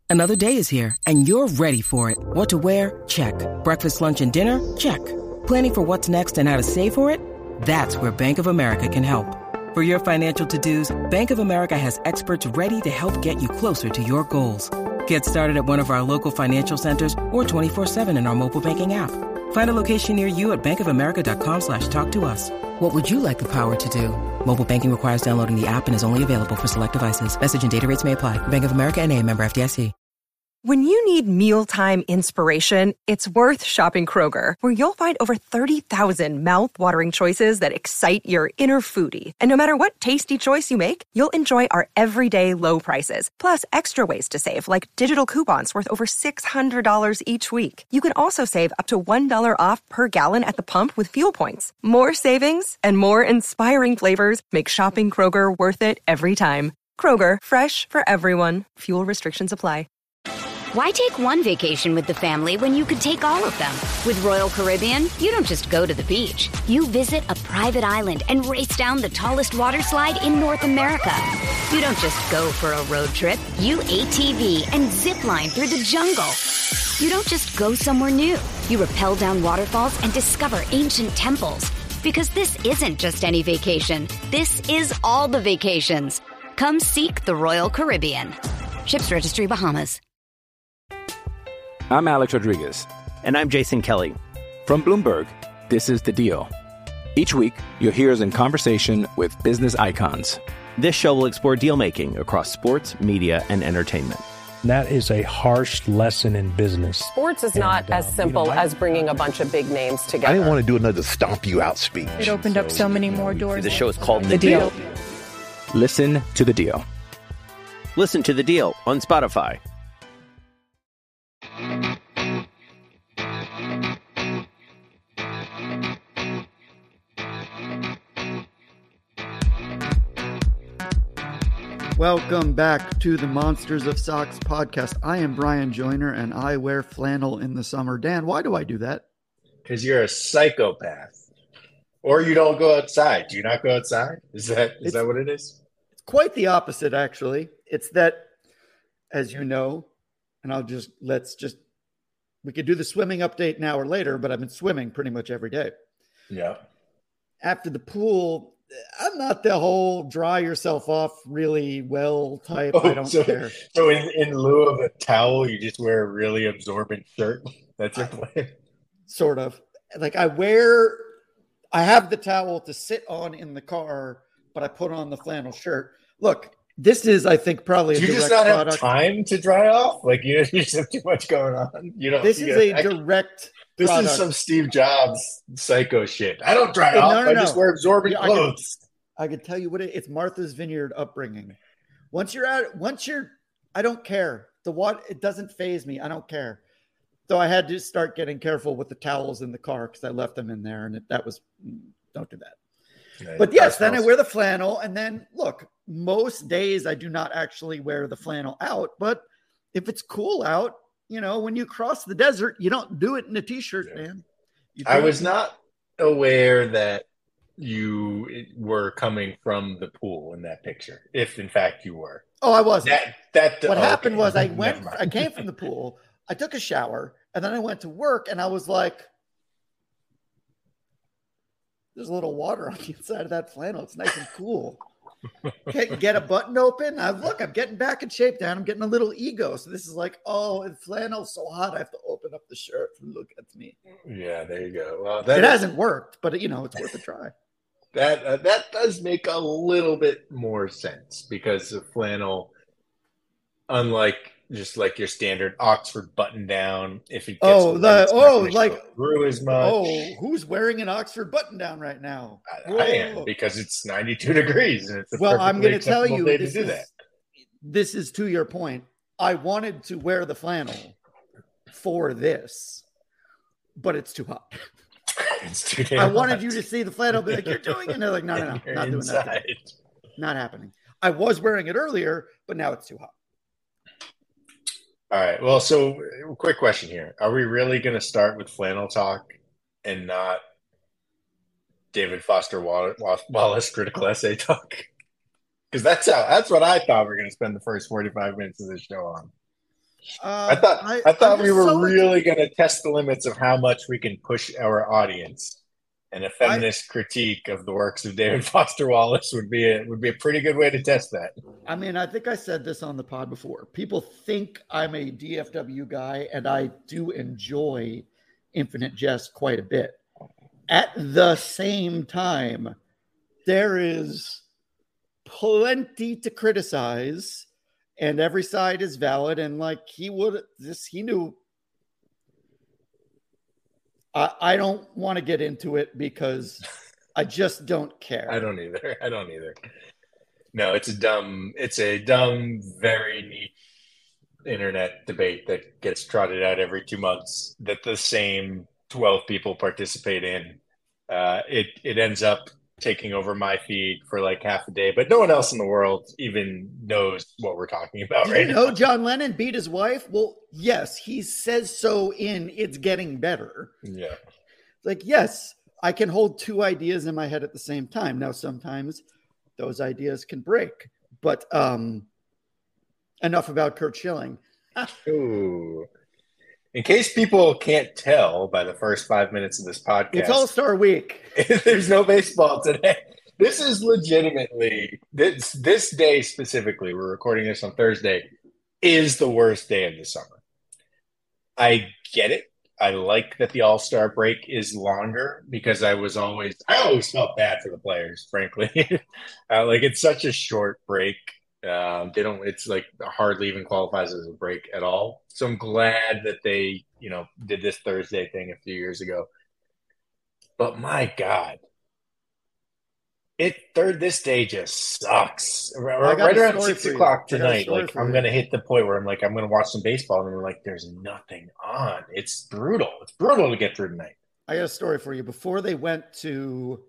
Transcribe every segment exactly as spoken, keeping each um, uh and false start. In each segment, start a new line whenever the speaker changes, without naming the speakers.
Another day is here, and you're ready for it. What to wear? Check. Breakfast, lunch, and dinner? Check. Planning for what's next and how to save for it? That's where Bank of America can help. For your financial to-dos, Bank of America has experts ready to help get you closer to your goals. Get started at one of our local financial centers or twenty-four seven in our mobile banking app. Find a location near you at bankofamerica.com slash talk to us. What would you like the power to do? Mobile banking requires downloading the app and is only available for select devices. Message and data rates may apply. Bank of America N A, member F D I C.
When you need mealtime inspiration, it's worth shopping Kroger, where you'll find over thirty thousand mouth-watering choices that excite your inner foodie. And no matter what tasty choice you make, you'll enjoy our everyday low prices, plus extra ways to save, like digital coupons worth over six hundred dollars each week. You can also save up to one dollar off per gallon at the pump with fuel points. More savings and more inspiring flavors make shopping Kroger worth it every time. Kroger, fresh for everyone. Fuel restrictions apply.
Why take one vacation with the family when you could take all of them? With Royal Caribbean, you don't just go to the beach. You visit a private island and race down the tallest water slide in North America. You don't just go for a road trip. You A T V and zip line through the jungle. You don't just go somewhere new. You rappel down waterfalls and discover ancient temples. Because this isn't just any vacation. This is all the vacations. Come seek the Royal Caribbean. Ships Registry, Bahamas.
I'm Alex Rodriguez.
And I'm Jason Kelly.
From Bloomberg, this is The Deal. Each week, you'll hear us in conversation with business icons.
This show will explore deal-making across sports, media, and entertainment.
That is a harsh lesson in business.
Sports is not and, uh, as simple you know, I, as bringing a bunch of big names together.
I didn't want to do another stomp you out speech.
It opened so, up so many more doors.
The show is called The,
the deal.
deal.
Listen to The Deal.
Listen to The Deal on Spotify.
Welcome back to the Monsters of Socks podcast. I am Brian Joyner, and I wear flannel in the summer. Dan, why do I do that?
Because you're a psychopath. Or you don't go outside. Do you not go outside? Is that is it's, that what it is?
It's quite the opposite, actually. It's that, as you know, and I'll just, let's just, we could do the swimming update now or later, but I've been swimming pretty much every day.
Yeah.
After the pool, I'm not the whole dry yourself off really well type. Oh, I don't
so,
care.
So in, in lieu of a towel, you just wear a really absorbent shirt? That's your plan?
Sort of. Like I wear, I have the towel to sit on in the car, but I put on the flannel shirt. Look, this is, I think, probably
Do
a
you
direct
just not
product.
have time to dry off? Like you, you just have too much going on. You don't.
This
you
is
know,
a
I,
direct
This
product.
is some Steve Jobs psycho shit. I don't dry off.
No, no,
I
no.
just wear absorbent
Yeah,
clothes.
I could tell you what it, it's Martha's Vineyard upbringing. Once you're at, once you're, I don't care. The what it doesn't faze me. I don't care. So I had to start getting careful with the towels in the car because I left them in there, and it, that was don't do that. Yeah, but yes, then I wear the flannel, and then look. Most days I do not actually wear the flannel out, but if it's cool out, you know, when you cross the desert, you don't do it in a t-shirt, yeah. man.
I was not aware that you were coming from the pool in that picture, if in fact you were.
Oh, I wasn't.
That, that
what
oh,
happened
okay.
was I went, I came from the pool, I took a shower, and then I went to work, and I was like, there's a little water on the inside of that flannel. It's nice and cool. Can't get a button open. I look, I'm getting back in shape, Dan. I'm getting a little ego. So this is like, oh, the flannel's so hot. I have to open up the shirt and look at me.
Yeah, there you go. Well, that
it
is,
hasn't worked, but you know, it's worth a try.
That uh, that does make a little bit more sense because the flannel, unlike just like your standard Oxford button down, if it gets
oh the oh like
through as much.
Oh, who's wearing an Oxford button down right now?
I, I am because it's ninety-two degrees and it's a
well. I'm going to tell you
day
this
to do
is,
that.
This is to your point. I wanted to wear the flannel for this, but it's too hot.
It's too damn
I wanted
hot.
you to see the flannel, be like, "You're doing it." And they're like, "No, no, no,
You're
not
inside.
doing that. Not happening." I was wearing it earlier, but now it's too hot.
All right. Well, so quick question here. Are we really going to start with flannel talk and not David Foster Wallace critical essay talk? Because that's how, that's what I thought we were going to spend the first forty-five minutes of this show on.
Uh,
I thought
I,
I thought
I'm
we were
so
really going to test the limits of how much we can push our audience, and a feminist I, critique of the works of David Foster Wallace would be a, would be a pretty good way to test that.
I mean, I think I said this on the pod before. People think I'm a D F W guy, and I do enjoy Infinite Jest quite a bit. At the same time, there is plenty to criticize, and every side is valid. And like he would, this he knew. I, I don't want to get into it because I just don't care.
I don't either. I don't either. No, it's a dumb. It's a dumb, very neat internet debate that gets trotted out every two months. That the same twelve people participate in. Uh, it it ends up taking over my feed for like half a day, but no one else in the world even knows what we're talking about.
Did
right
you know
now.
John Lennon beat his wife? Well, yes, he says so in It's Getting Better.
Yeah.
Like, yes, I can hold two ideas in my head at the same time. Now, sometimes those ideas can break, but um, enough about Curt Schilling.
Ooh. In case people can't tell by the first five minutes of this podcast,
it's All-Star Week.
There's no baseball today. This is legitimately, this, this day specifically, we're recording this on Thursday, is the worst day of the summer. I get it. I like that the All-Star break is longer because I was always, I always felt bad for the players, frankly. uh, like it's such a short break. Um, they don't, it's like hardly even qualifies as a break at all. So I'm glad that they, you know, did this Thursday thing a few years ago. But my God, it third, this day just sucks. Right, right around six o'clock tonight, like I'm going to hit the point where I'm like, I'm going to watch some baseball. And I'm like, there's nothing on. It's brutal. It's brutal to get through tonight.
I got a story for you. Before they went to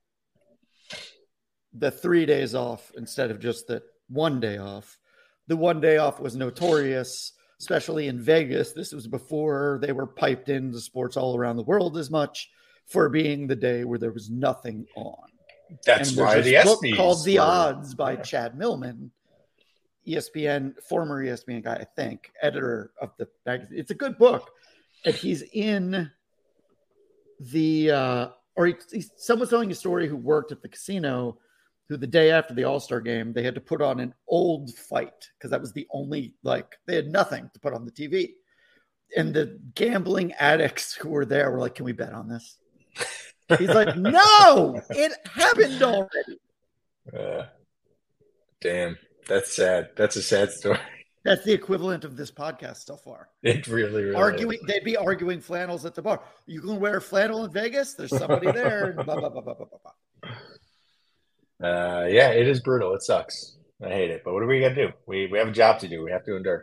the three days off instead of just the one day off. The one day off was notorious, especially in Vegas. This was before they were piped into sports all around the world as much, for being the day where there was nothing on.
That's why the
book
ESPYs
called The
were,
Odds by
yeah.
Chad Millman, E S P N, former E S P N guy, I think, editor of the magazine. It's a good book. And he's in the, uh, or he, he's, someone's telling a story who worked at the casino who the day after the All-Star game, they had to put on an old fight because that was the only, like, they had nothing to put on the T V. And the gambling addicts who were there were like, can we bet on this? He's like, no, it happened already.
Uh, damn, that's sad. That's a sad story.
That's the equivalent of this podcast so far.
It really, really
arguing.
is.
They'd be arguing flannels at the bar. You can wear flannel in Vegas. There's somebody there. blah, blah, blah, blah, blah, blah.
Uh, yeah, it is brutal. It sucks. I hate it. But what are we gonna do? We we have a job to do. We have to endure.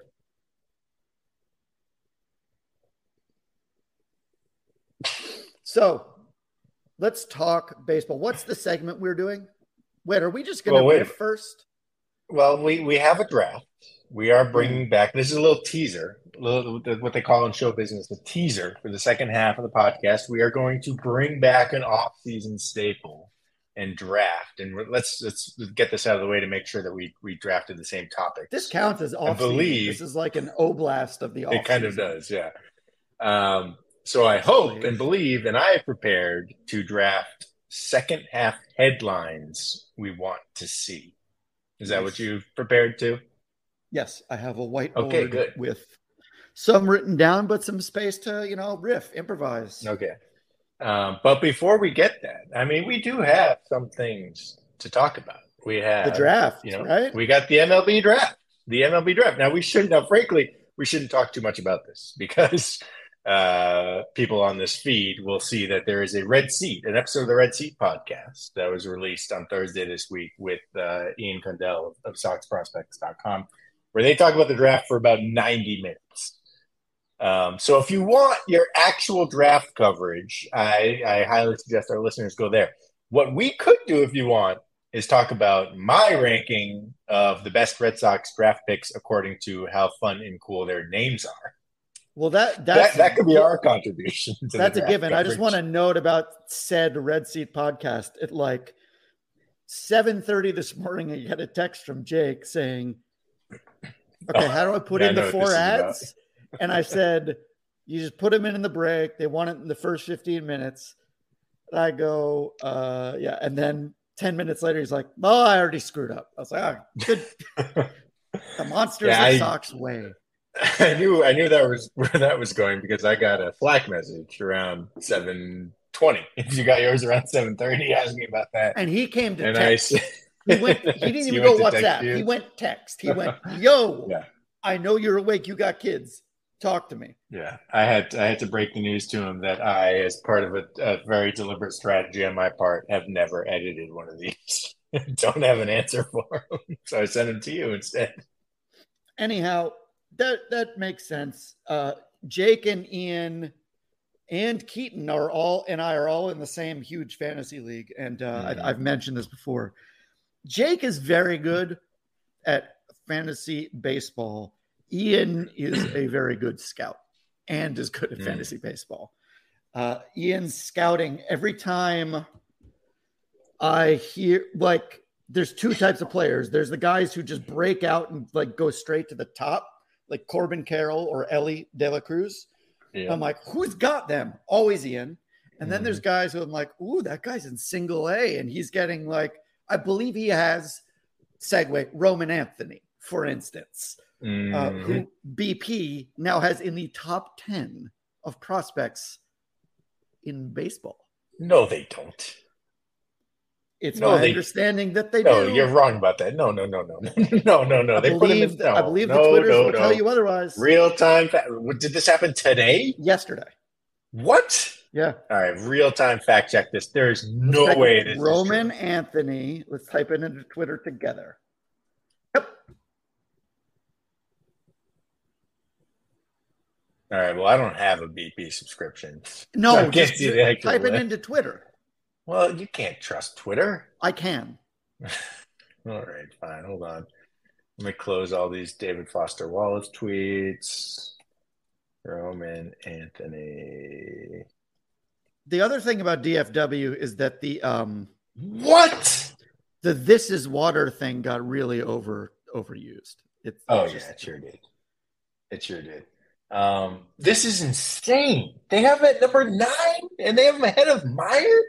So let's talk baseball. What's the segment we're doing? Wait, are we just going to
well,
riff first?
Well, we, we have a draft. We are bringing back, this is a little teaser, a little, what they call in show business, the teaser for the second half of the podcast. We are going to bring back an off-season staple and draft. And let's let's get this out of the way to make sure that we, we drafted the same topic.
This counts as off-season.
Believe,
this is like an oblast of the off-season.
It kind of does, yeah. Um, so I hope and believe, and I have prepared to draft second half headlines we want to see. Is that what you've prepared to?
Yes, I have a whiteboard
okay, good.
with some written down, but some space to, you know, riff, improvise.
Okay. Um, but before we get that, I mean, we do have some things to talk about. We have
the draft,
you know,
right?
We got the M L B draft, the M L B draft. Now we shouldn't, now, frankly, we shouldn't talk too much about this because uh, people on this feed will see that there is a Red Seat, an episode of the Red Seat podcast that was released on Thursday this week with uh, Ian Condell of, of Sox Prospects dot com, where they talk about the draft for about ninety minutes. Um, so if you want your actual draft coverage, I, I highly suggest our listeners go there. What we could do if you want is talk about my ranking of the best Red Sox draft picks according to how fun and cool their names are.
Well, that that's,
that, that could be our contribution. To
that's
the
a given.
coverage.
I just want to note about said Red Seat podcast. At like seven thirty this morning, I get a text from Jake saying, okay, how do I put
yeah,
in the
I
four ads? And I said, you just put them in in the break. They want it in the first fifteen minutes. And I go, uh, yeah. And then ten minutes later, he's like, oh, I already screwed up. I was like, oh, good. The monsters
yeah,
of
I,
Sox way.
I knew I knew that was where that was going because I got a Slack message around seven twenty. If you got yours around seven thirty, asking about that.
And he came to
and
text.
I,
he, went, he didn't even go WhatsApp. He went text. He went, yo,
yeah.
I know you're awake. You got kids. Talk to me.
Yeah, I had I had to break the news to him that I, as part of a, a very deliberate strategy on my part, have never edited one of these. Don't have an answer for him, so I sent him to you instead.
Anyhow, that that makes sense. Uh, Jake and Ian and Keaton are all and I are all in the same huge fantasy league, and uh, mm-hmm. I, I've mentioned this before. Jake is very good at fantasy baseball. Ian is a very good scout and is good at mm. fantasy baseball. Uh, Ian's scouting every time I hear, like, there's two types of players. There's the guys who just break out and like go straight to the top, like Corbin Carroll or Ellie De La Cruz. Yeah. I'm like, who's got them? Always Ian. And mm. then there's guys who I'm like, ooh, that guy's in single A. And he's getting like, I believe he has segue Roman Anthony, for instance. Mm-hmm. Uh, who B P now has in the top ten of prospects in baseball.
No, they don't.
It's
no,
my
they,
understanding that they
no,
do.
No, you're wrong about that. No, no, no, no, no, no, no.
I
They
believe,
put them in, no,
I believe
no,
the Twitters
no,
will
no.
tell you otherwise.
Real time. Fa- Did this happen today?
Yesterday.
What?
Yeah.
All right. Real time fact check this. There's no way this
Roman
is true.
Anthony. Let's type it into Twitter together. Yep.
All right. Well, I don't have a B P subscription.
No,
so
just type it into Twitter.
Well, you can't trust Twitter.
I can.
All right, fine. Hold on. Let me close all these David Foster Wallace tweets. Roman Anthony.
The other thing about D F W is that the um
what
the "this is water" thing got really over overused. It's
oh
it's
yeah,
just,
it sure did. It sure did. Um, this is insane. They have it at number nine, and they have him ahead of Meyer.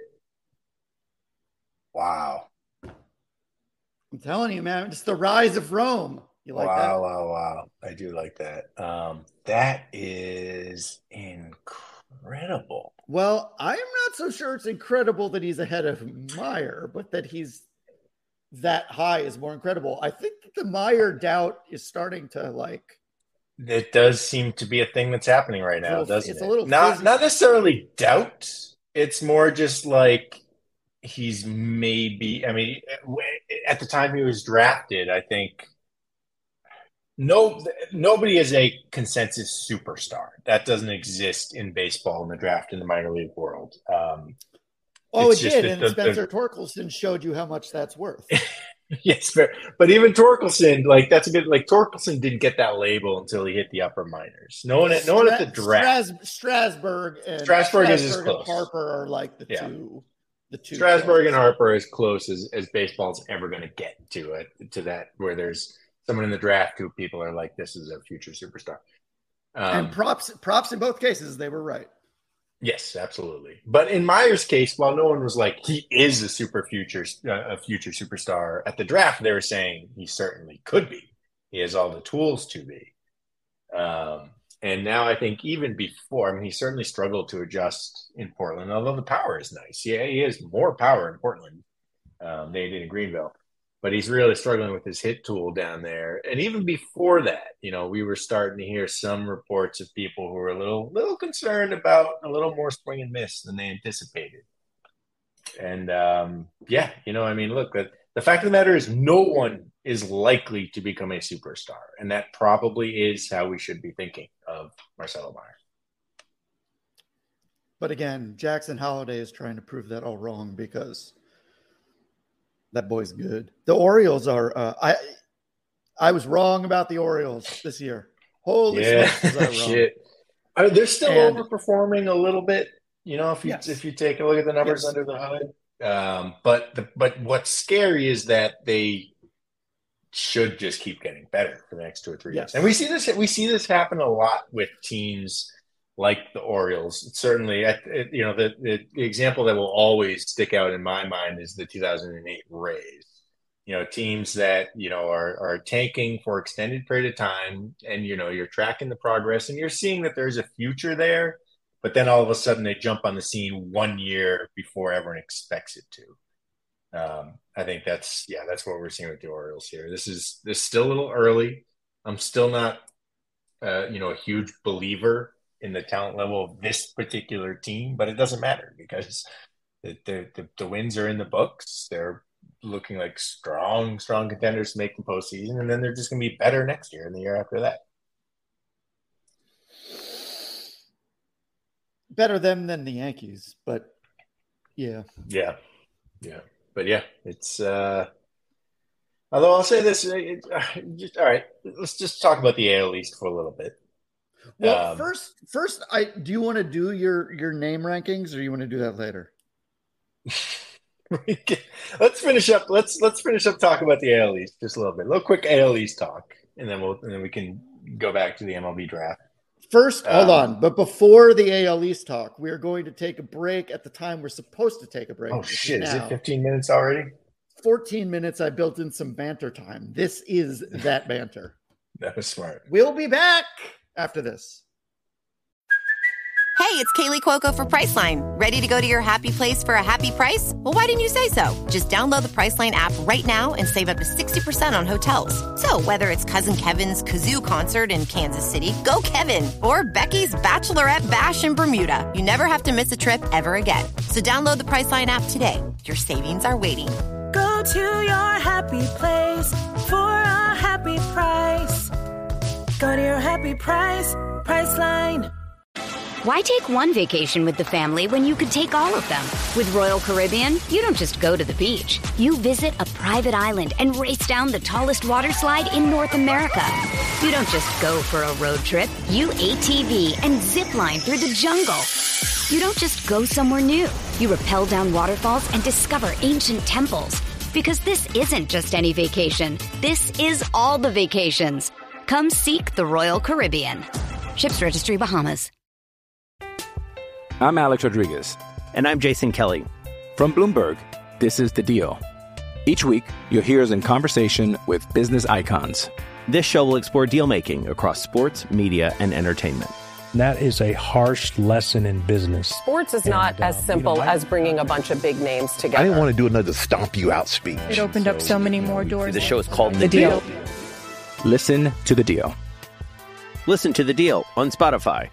Wow.
I'm telling you, man, it's the rise of Rome. You like
wow,
that?
Wow, wow, wow. I do like that. Um, that is incredible.
Well, I'm not so sure it's incredible that he's ahead of Meyer, but that he's that high is more incredible. I think that the Meyer doubt is starting to like.
It does seem to be a thing that's happening right now,
little,
doesn't
it's
it?
A little
not,
fizzy.
not necessarily doubt. It's more just like he's maybe, I mean, at the time he was drafted, I think no, nobody is a consensus superstar. That doesn't exist in baseball in the draft in the minor league world. Um,
oh, it did. And the, Spencer the, Torkelson showed you how much that's worth.
Yes, but, but even Torkelson, like that's a good, like Torkelson didn't get that label until he hit the upper minors. No one, no one at the draft.
Stras, Strasburg and
Strasburg,
Strasburg
is as close.
Harper are like the
yeah.
two. The two
Strasburg and Harper are as close as, as baseball's ever going to get to it, to that where there's someone in the draft who people are like, this is a future superstar. Um,
and props, props in both cases, they were right.
Yes, absolutely. But in Meyer's case, while no one was like, he is a super future, uh, a future superstar at the draft, they were saying he certainly could be. He has all the tools to be. Um, and now I think even before, I mean, he certainly struggled to adjust in Portland, although the power is nice. Yeah, he has more power in Portland um, than he did in Greenville. But he's really struggling with his hit tool down there. And even before that, you know, we were starting to hear some reports of people who were a little little concerned about a little more swing and miss than they anticipated. And, um, yeah, you know, I mean, look, the, the fact of the matter is no one is likely to become a superstar. And that probably is how we should be thinking of Marcelo Meyer.
But again, Jackson Holliday is trying to prove that all wrong because that boy's good. The Orioles are uh, – I I was wrong about the Orioles this year. Holy
yeah.
smokes, was I wrong.
Shit. I mean, they're still
and,
overperforming a little bit, you know, if you
yes.
if you take a look at the numbers
yes.
under the hood. Um, but the, but what's scary is that they should just keep getting better for the next two or three
Yes.
years. And we see this we see this happen a lot with teams like the Orioles. Certainly, you know, the, the, the example that will always stick out in my mind is the two thousand eight Rays. You know, teams that, you know, are, are tanking for extended period of time, and, you know, you're tracking the progress and you're seeing that there's a future there, but then all of a sudden they jump on the scene one year before everyone expects it to. Um, I think that's, yeah, that's what we're seeing with the Orioles here. This is, this is still a little early. I'm still not, uh, you know, a huge believer in the talent level of this particular team, but it doesn't matter because the, the, the wins are in the books. They're looking like strong, strong contenders to make the postseason, and then they're just going to be better next year and the year after that.
Better them than the Yankees, but yeah.
Yeah. Yeah. But yeah, it's, uh, although I'll say this, it, uh, just, all right, let's just talk about the A L East for a little bit.
Well,
Um,
first, first, I do you want to do your your name rankings, or do you want to do that later?
let's finish up. Let's let's finish up talking about the A L East just a little bit. A little quick A L East talk, and then we'll and then we can go back to the M L B draft.
First, hold
Um,
on, but before the A L East talk, we are going to take a break at the time we're supposed to take a break.
Oh
which is
shit! Is
now.
it fifteen minutes already?
fourteen minutes. I built in some banter time. This is that banter.
That was smart.
We'll be back after this.
Hey, it's Kaylee Cuoco for Priceline. Ready to go to your happy place for a happy price? Well, why didn't you say so? Just download the Priceline app right now and save up to sixty percent on hotels. So whether it's Cousin Kevin's Kazoo Concert in Kansas City, go Kevin, or Becky's Bachelorette Bash in Bermuda, you never have to miss a trip ever again. So download the Priceline app today. Your savings are waiting.
Go to your happy place for a happy price. Go to your happy price, Priceline.
Why take one vacation with the family when you could take all of them? With Royal Caribbean, you don't just go to the beach. You visit a private island and race down the tallest water slide in North America. You don't just go for a road trip. You A T V and zip line through the jungle. You don't just go somewhere new. You rappel down waterfalls and discover ancient temples. Because this isn't just any vacation. This is all the vacations. Come seek the Royal Caribbean. Ships Registry, Bahamas.
I'm Alex Rodriguez.
And I'm Jason Kelly.
From Bloomberg, this is The Deal. Each week, you'll hear us in conversation with business icons.
This show will explore deal-making across sports, media, and entertainment.
And that is a harsh lesson in business.
Sports is
And,
not
uh,
as simple
you know, I-
as bringing a bunch of big names
I
together.
didn't want to do another stomp you out speech.
It opened up so many more doors.
The show is called The,
The
deal.
Deal.
Listen to The Deal.
Listen to The Deal on Spotify.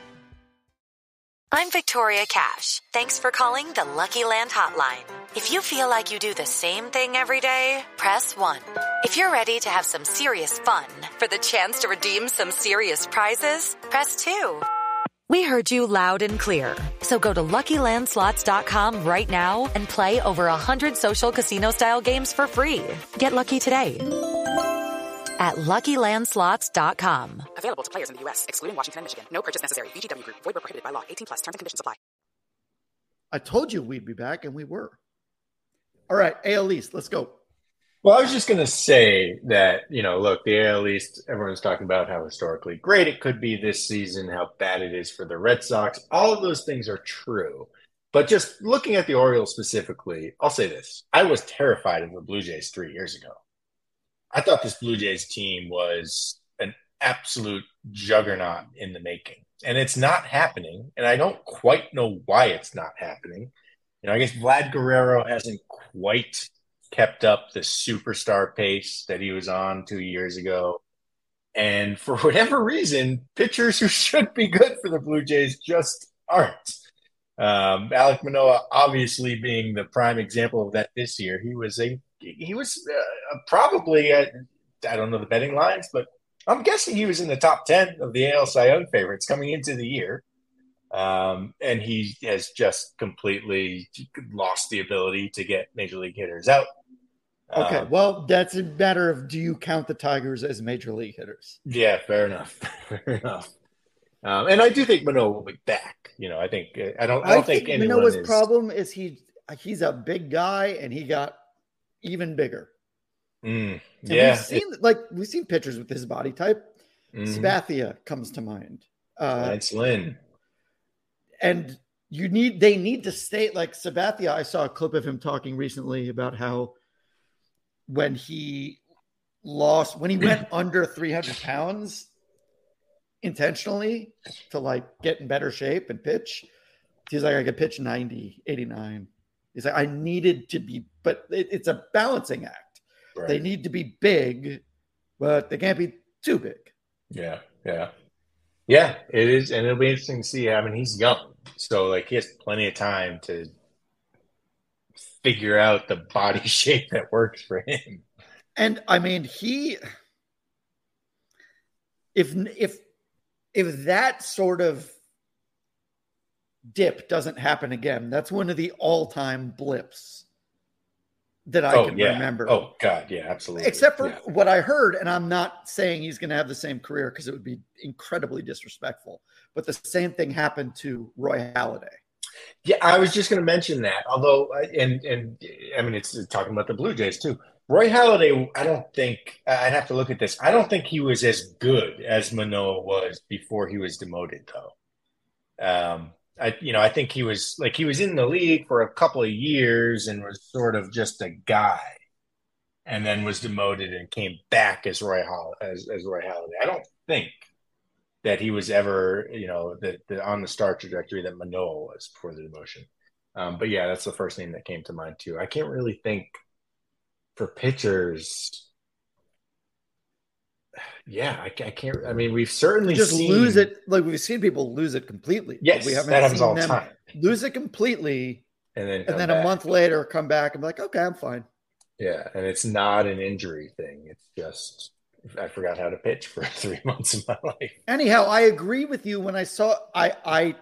I'm Victoria Cash. Thanks for calling the Lucky Land Hotline. If you feel like you do the same thing every day, press one. If you're ready to have some serious fun for the chance to redeem some serious prizes, press two. We heard you loud and clear. So go to Lucky Land Slots dot com right now and play over one hundred social casino-style games for free. Get lucky today at Lucky Land Slots dot com.
Available to players in the U S, excluding Washington and Michigan. No purchase necessary. V G W Group. Void where prohibited by law. eighteen plus. Terms and conditions apply.
I told you we'd be back, and we were. All right, A L East, let's go.
Well, I was just going to say that, you know, look, the A L East, everyone's talking about how historically great it could be this season, how bad it is for the Red Sox. All of those things are true. But just looking at the Orioles specifically, I'll say this. I was terrified of the Blue Jays three years ago. I thought this Blue Jays team was an absolute juggernaut in the making. And it's not happening. And I don't quite know why it's not happening. You know, I guess Vlad Guerrero hasn't quite kept up the superstar pace that he was on two years ago. And for whatever reason, pitchers who should be good for the Blue Jays just aren't. Um, Alek Manoah obviously being the prime example of that this year. He was a he was uh, probably at, I don't know the betting lines, but I'm guessing he was in the top ten of the A L Cy Young favorites coming into the year. Um, and he has just completely lost the ability to get major league hitters out.
Okay,
Um,
well, that's a matter of do you count the Tigers as major league hitters?
Yeah, fair enough. Fair enough. Um, and I do think Manoah will be back. You know, I think I don't. I don't
I
think,
think
anyone
Manoah's
is.
problem is he he's a big guy and he got even bigger.
Mm,
and
yeah,
we've seen it, like we've seen pitchers with his body type.
Mm-hmm.
Sabathia comes to mind. Uh,
Lance Lynn.
And you need they need to stay like Sabathia. I saw a clip of him talking recently about how when he lost, when he went under three hundred pounds intentionally to like get in better shape and pitch, he's like, I could pitch ninety, eighty-nine. He's like, I needed to be, but it, it's a balancing act. Right. They need to be big, but they can't be too big.
Yeah, yeah. Yeah, it is. And it'll be interesting to see. I mean, he's young. So, like, he has plenty of time to figure out the body shape that works for him.
And, I mean, he – if if if that sort of dip doesn't happen again, that's one of the all-time blips that I
oh,
can
yeah.
remember.
Oh, God, yeah, absolutely.
Except for
yeah.
what I heard, and I'm not saying he's going to have the same career because it would be incredibly disrespectful, but the same thing happened to Roy Halladay.
Yeah, I was just going to mention that. Although, and and I mean, it's talking about the Blue Jays too. Roy Halladay, I don't think – I'd have to look at this. I don't think he was as good as Manoah was before he was demoted, though. Um I, you know, I think he was like he was in the league for a couple of years and was sort of just a guy, and then was demoted and came back as Roy Hall as, as Roy Halladay. I don't think that he was ever, you know, the, the on the star trajectory that Manoah was before the demotion. Um, but yeah, that's the first name that came to mind too. I can't really think for pitchers. Yeah, I, I can't. I mean, we've certainly
just
seen,
lose it. Like we've seen people lose it completely.
Yes,
we haven't
that happens
seen
all the
them
time.
Lose it completely,
and then
and then
back.
a month later come back and be like, okay, I'm fine.
Yeah, and it's not an injury thing. It's just I forgot how to pitch for three months of my life.
Anyhow, I agree with you. When I saw, I I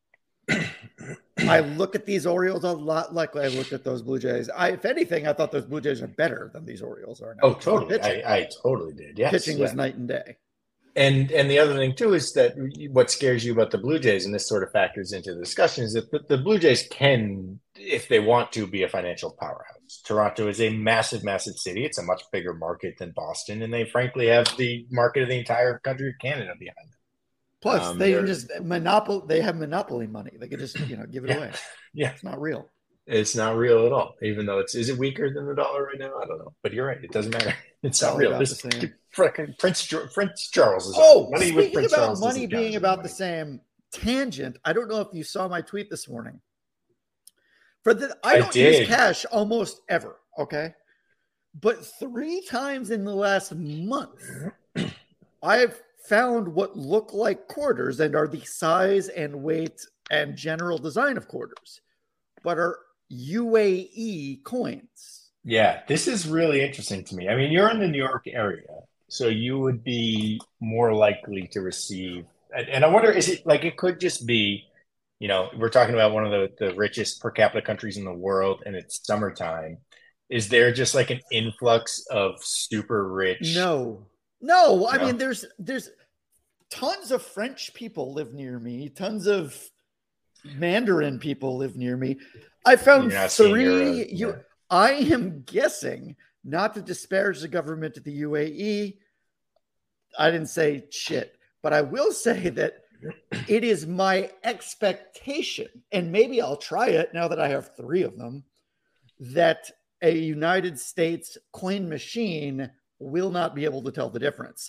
I look at these Orioles a lot like I looked at those Blue Jays. I, if anything, I thought those Blue Jays are better than these Orioles are now.
Oh, totally. I, I totally did. Yes.
Pitching
yeah.
was night and day.
And and the other thing, too, is that what scares you about the Blue Jays, and this sort of factors into the discussion, is that the, the Blue Jays can, if they want to, be a financial powerhouse. Toronto is a massive, massive city. It's a much bigger market than Boston, and they frankly have the market of the entire country of Canada behind them.
Plus,
um,
they just monopoly. They have monopoly money. They could just, you know, give it
yeah.
away.
Yeah,
it's not real.
It's not real at all. Even though it's is it weaker than the dollar right now? I don't know. But you're right. It doesn't matter. It's not real. This Prince Prince Charles is
oh
money
speaking
with Prince
about
Charles
money being about
money.
the same tangent. I don't know if you saw my tweet this morning. For the I don't
I did.
use cash almost ever. Okay, but three times in the last month, I've found what look like quarters and are the size and weight and general design of quarters, but are U A E coins.
Yeah, this is really interesting to me. I mean, you're in the New York area, so you would be more likely to receive. And, and I wonder, is it like it could just be, you know, we're talking about one of the, the richest per capita countries in the world, and it's summertime. Is there just like an influx of super rich?
No. No, I
No.
mean, there's there's tons of French people live near me. Tons of Mandarin people live near me. I found
You're not seeing
three.
your, uh,
you,
yeah.
I am guessing, not to disparage the government of the U A E. I didn't say shit, but I will say that it is my expectation, and maybe I'll try it now that I have three of them, that a United States coin machine will not be able to tell the difference.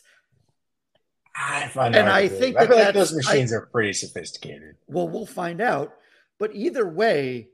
I find
and
that
I
good.
think
I
that
feel like
that's-
those machines
I-
are pretty sophisticated.
Well, we'll find out. But either way,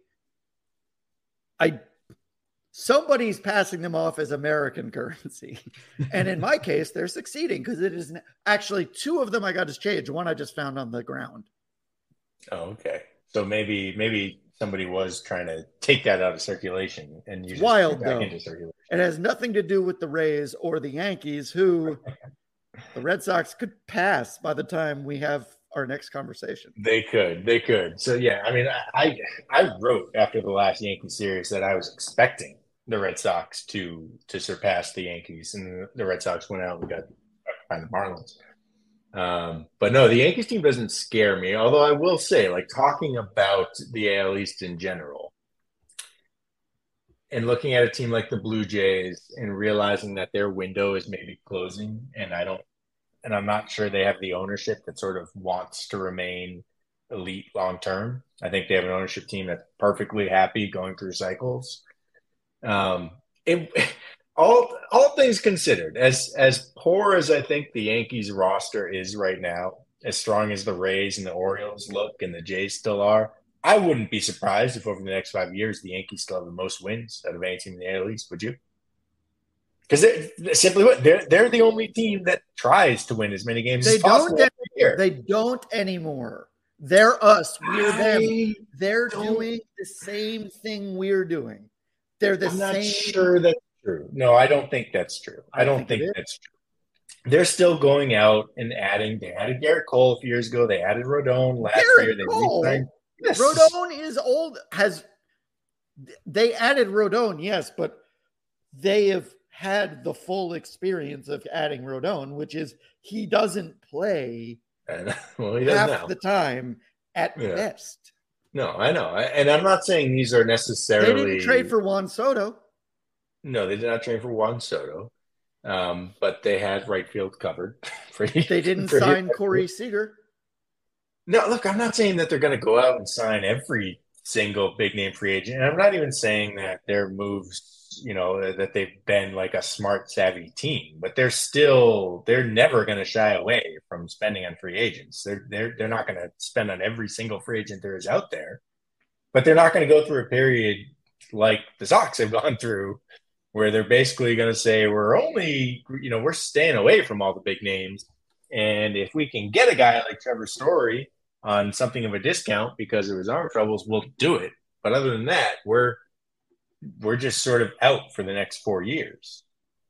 I somebody's passing them off as American currency. And in my case, they're succeeding because it is actually two of them I got to change. One I just found on the ground.
Oh, okay. So maybe maybe somebody was trying to take that out of circulation and use
Wild,
it back
though.
into circulation.
It has nothing to do with the Rays or the Yankees, who the Red Sox could pass by the time we have our next conversation.
They could, they could. So yeah, I mean, I I wrote after the last Yankee series that I was expecting the Red Sox to to surpass the Yankees, and the Red Sox went out and got by the Marlins. Um, but no, the Yankees team doesn't scare me. Although I will say, like talking about the A L East in general, and looking at a team like the Blue Jays and realizing that their window is maybe closing, and I don't, and I'm not sure they have the ownership that sort of wants to remain elite long term. I think they have an ownership team that's perfectly happy going through cycles. Um, it, all all things considered, as as poor as I think the Yankees roster is right now, as strong as the Rays and the Orioles look and the Jays still are, I wouldn't be surprised if over the next five years the Yankees still have the most wins out of any team in the A L East. Would you? Because they're simply what they're they're the only team that tries to win as many games
they
as possible
don't
every year.
They don't anymore. They're us. We're them. They're doing the same thing we're doing. They're the
I'm not
same.
Sure that's true. No, I don't think that's true. I, I don't think, think that's true. They're still going out and adding. They added Garrett Cole a few years ago. They added Rodon last
Garrett
year. They
Cole. Yes. Rodon is old. Has they added Rodon? Yes, but they have had the full experience of adding Rodon, which is he doesn't play
and, well, he
half
now.
the time at yeah. best.
No, I know. And I'm not saying these are necessarily...
They didn't trade for Juan Soto.
No, they did not trade for Juan Soto. Um, but they had right field covered. For,
they didn't for sign him. Corey Seager.
No, look, I'm not saying that they're going to go out and sign every single big-name free agent. And I'm not even saying that their moves, you know, that they've been like a smart, savvy team. But they're still – they're never going to shy away from spending on free agents. They're, they're, they're not going to spend on every single free agent there is out there. But they're not going to go through a period like the Sox have gone through where they're basically going to say, we're only, you know, we're staying away from all the big names. And if we can get a guy like Trevor Story on something of a discount because of his arm troubles, we'll do it. But other than that, we're we're just sort of out for the next four years.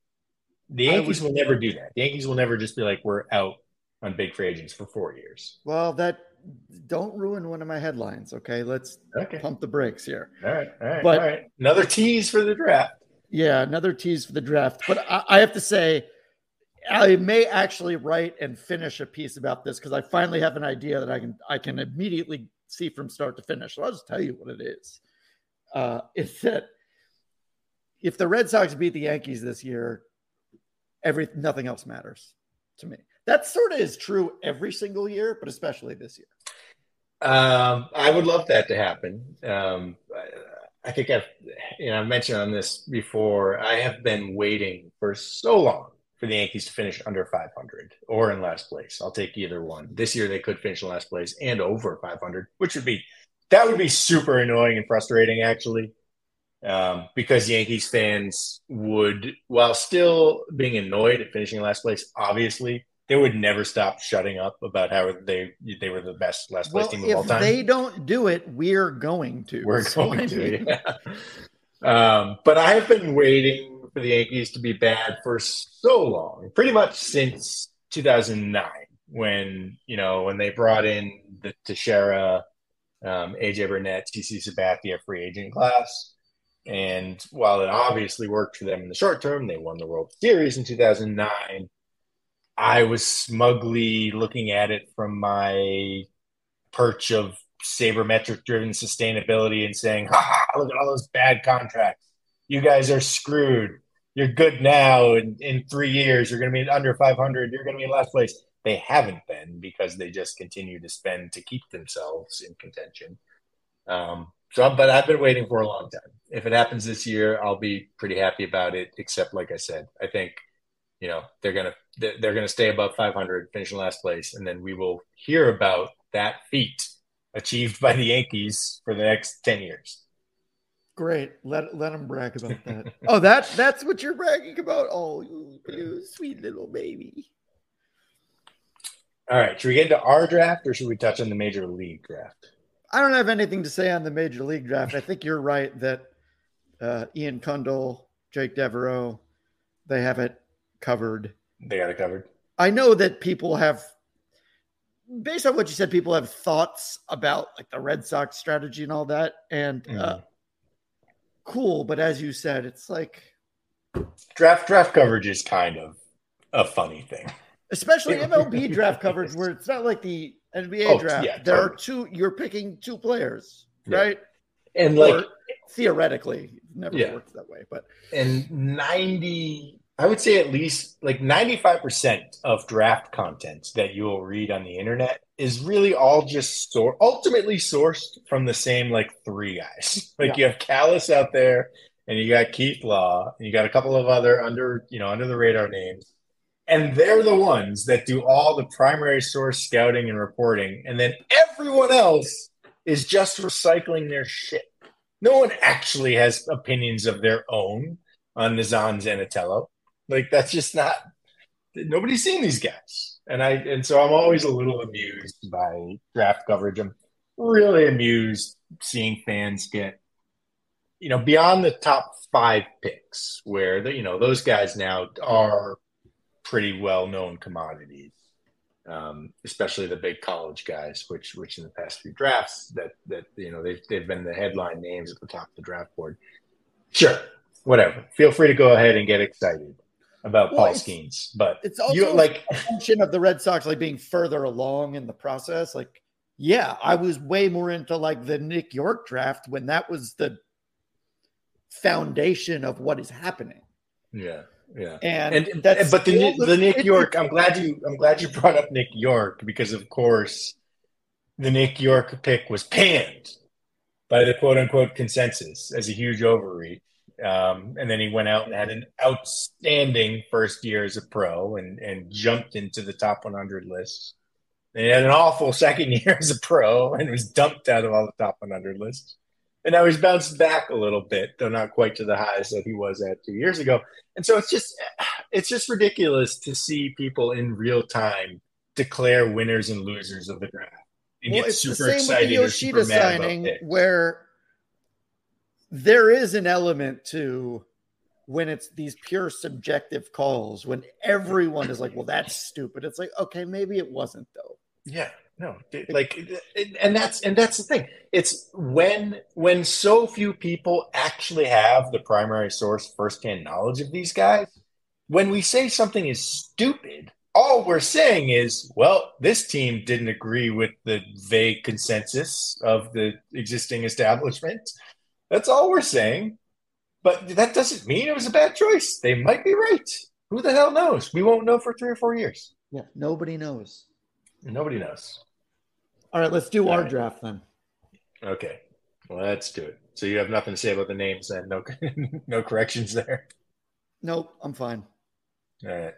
The Yankees will never do that. The Yankees will never just be like, we're out on big free agents for four years.
Well, that don't ruin one of my headlines, okay? Let's
okay.
pump the brakes here.
All right, all right,
but,
all right. Another tease for the draft.
Yeah, another tease for the draft. But I, I have to say, I may actually write and finish a piece about this because I finally have an idea that I can I can immediately see from start to finish. So I'll just tell you what it is. Uh, it's that if the Red Sox beat the Yankees this year, every nothing else matters to me. That sort of is true every single year, but especially this year.
Um, I would love that to happen. Um, I think I've, you know, I've mentioned on this before, I have been waiting for so long for the Yankees to finish under five hundred or in last place. I'll take either one. This year they could finish in last place and over five hundred, which would be, that would be super annoying and frustrating actually. Um, because Yankees fans would, while still being annoyed at finishing in last place, obviously, they would never stop shutting up about how they they were the best last place
well,
team of all time.
If they don't do it, we're going to.
We're so going to, yeah. um, but I have been waiting for the Yankees to be bad for so long, pretty much since two thousand nine, when, you know, when they brought in the Teixeira, um, A J Burnett, T C Sabathia free agent class. And while it obviously worked for them in the short term, they won the World Series in two thousand nine. I was smugly looking at it from my perch of sabermetric-driven sustainability and saying, ha ha, look at all those bad contracts. You guys are screwed. You're good now. In, in three years, you're going to be under five hundred. You're going to be in last place. They haven't been because they just continue to spend to keep themselves in contention. Um, so, but I've been waiting for a long time. If it happens this year, I'll be pretty happy about it, except like I said, I think, you know, they're going to, they're going to stay above five hundred, finish in last place, and then we will hear about that feat achieved by the Yankees for the next ten years.
Great. Let let them brag about that. Oh, that that's what you're bragging about? Oh, you, you sweet little baby.
All right. Should we get into our draft or should we touch on the Major League draft?
I don't have anything to say on the Major League draft. I think you're right that uh, Ian Cundall, Jake Devereaux, they have it covered.
They got it covered.
I know that people have, based on what you said, people have thoughts about like the Red Sox strategy and all that. And mm. uh, cool. But as you said, it's like
draft, draft coverage is kind of a funny thing,
especially M L B draft coverage where it's not like the N B A
oh,
draft.
Yeah,
there
totally.
are two, you're picking two players, yeah. right?
And like, or,
theoretically, it never
Yeah.
works that way. But
And ninety, I would say at least like ninety-five percent of draft content that you will read on the internet is really all just sor- ultimately sourced from the same like three guys. Like
Yeah.
you have Callis out there, and you got Keith Law, and you got a couple of other under, you know, under the radar names. And they're the ones that do all the primary source scouting and reporting. And then everyone else is just recycling their shit. No one actually has opinions of their own on Nazan Zanatello. Like, that's just not – nobody's seen these guys. And I and so I'm always a little amused by draft coverage. I'm really amused seeing fans get, you know, beyond the top five picks where, the, you know, those guys now are – pretty well-known commodities, um, especially the big college guys, which which in the past few drafts that that you know they've they've been the headline names at the top of the draft board. Sure, whatever. Feel free to go ahead and get excited about
well,
Paul Skeens, but
it's also
you like
a function of the Red Sox like being further along in the process. Like, yeah, I was way more into like the Nick York draft when that was the foundation of what is happening.
Yeah. Yeah,
and,
and
that's
but the,
the,
the Nick
it,
York. I'm glad you. I'm glad you brought up Nick York because, of course, the Nick York pick was panned by the quote unquote consensus as a huge overreach. Um, and then he went out and had an outstanding first year as a pro and and jumped into the top one hundred lists. And he had an awful second year as a pro and was dumped out of all the top one hundred lists. And now he's bounced back a little bit, though not quite to the highs that he was at two years ago. And so it's just it's just ridiculous to see people in real time declare winners and losers of the draft and
well,
get
it's
super
the same
excited
with the
or super
Yoshida
mad
signing,
about it.
where there is an element to when it's these pure subjective calls, when everyone is like, well, that's stupid. It's like, okay, maybe it wasn't, though.
Yeah. No, like, and that's and that's the thing. It's when when so few people actually have the primary source firsthand knowledge of these guys. When we say something is stupid, all we're saying is, well, this team didn't agree with the vague consensus of the existing establishment. That's all we're saying. But that doesn't mean it was a bad choice. They might be right. Who the hell knows? We won't know for three or four years.
Yeah, nobody knows.
Nobody knows.
All right, let's do
All
our
right.
draft then.
Okay, well, let's do it. So you have nothing to say about the names then? No, no corrections there.
Nope, I'm fine.
All right.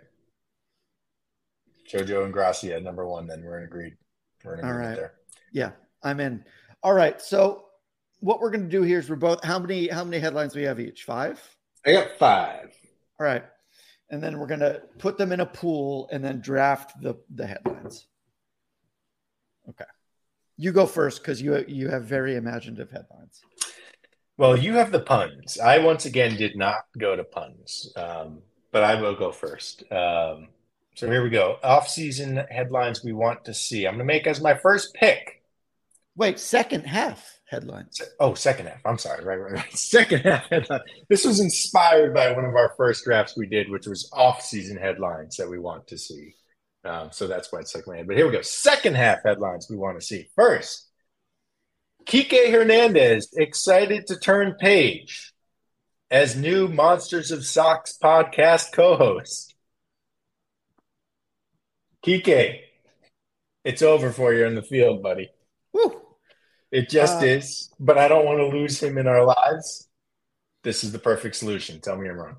Jojo and Gracia, number one. Then we're in agreed. We're in agreement
All right.
there.
Yeah, I'm in. All right, so what we're going to do here is we're both. How many? How many headlines we have each? Five.
I got five.
All right, and then we're going to put them in a pool and then draft the the headlines. Okay. You go first because you you have very imaginative headlines.
Well, you have the puns. I once again did not go to puns, um, but I will go first. Um, so here we go. Off-season headlines we want to see. I'm going to make as my first pick.
Wait, second half headlines.
Oh, second half. I'm sorry. Right, right, right. Second half headline. This was inspired by one of our first drafts we did, which was off-season headlines that we want to see. Um, so that's why it's like my head. But here we go. Second half headlines we want to see. First, Kike Hernandez excited to turn page as new Monsters of Sox podcast co-host. Kike, it's over for you in the field, buddy.
Woo.
It just
Uh,
is. But I don't want to lose him in our lives. This is the perfect solution. Tell me I'm wrong.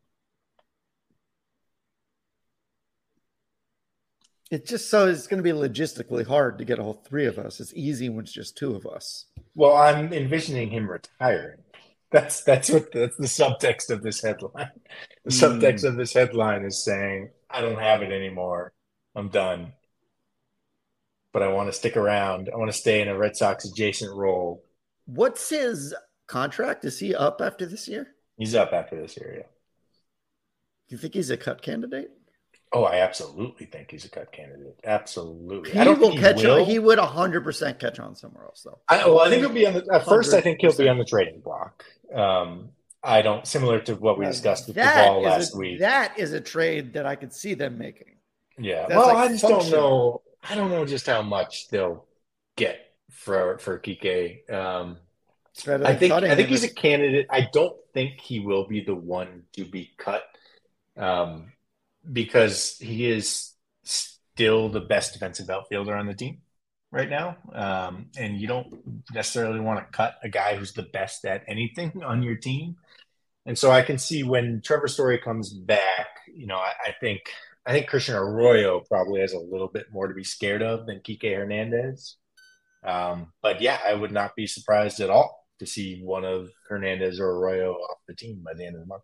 It's just so it's going to be logistically hard to get all three of us. It's easy when it's just two of us.
Well, I'm envisioning him retiring. That's that's what that's the subtext of this headline. The
Mm.
subtext of this headline is saying, I don't have it anymore. I'm done. But I want to stick around. I want to stay in a Red Sox adjacent role.
What's his contract? Is he up after this year?
He's up after this year, yeah.
Do you think he's a cut candidate?
Oh, I absolutely think he's a cut candidate. Absolutely.
He
I don't
will
think he
catch
will.
on. He would one hundred percent catch on somewhere else, though.
I, well, I think he'll be on the – at first, I think he'll be
one hundred percent.
on the trading block. Um, I don't – similar to what we
Now,
discussed with
that
Duvall
is
last
a,
week.
That is a trade that I could see them making.
Yeah.
That's
well,
like
I just
functional.
don't know. I don't know just how much they'll get for for Kike. Um, I think I think he's a candidate. I don't think he will be the one to be cut um, because he is still the best defensive outfielder on the team right now. Um, and you don't necessarily want to cut a guy who's the best at anything on your team. And so I can see when Trevor Story comes back, you know, I, I think I think Christian Arroyo probably has a little bit more to be scared of than Kike Hernandez. Um, but yeah, I would not be surprised at all to see one of Hernandez or Arroyo off the team by the end of the month.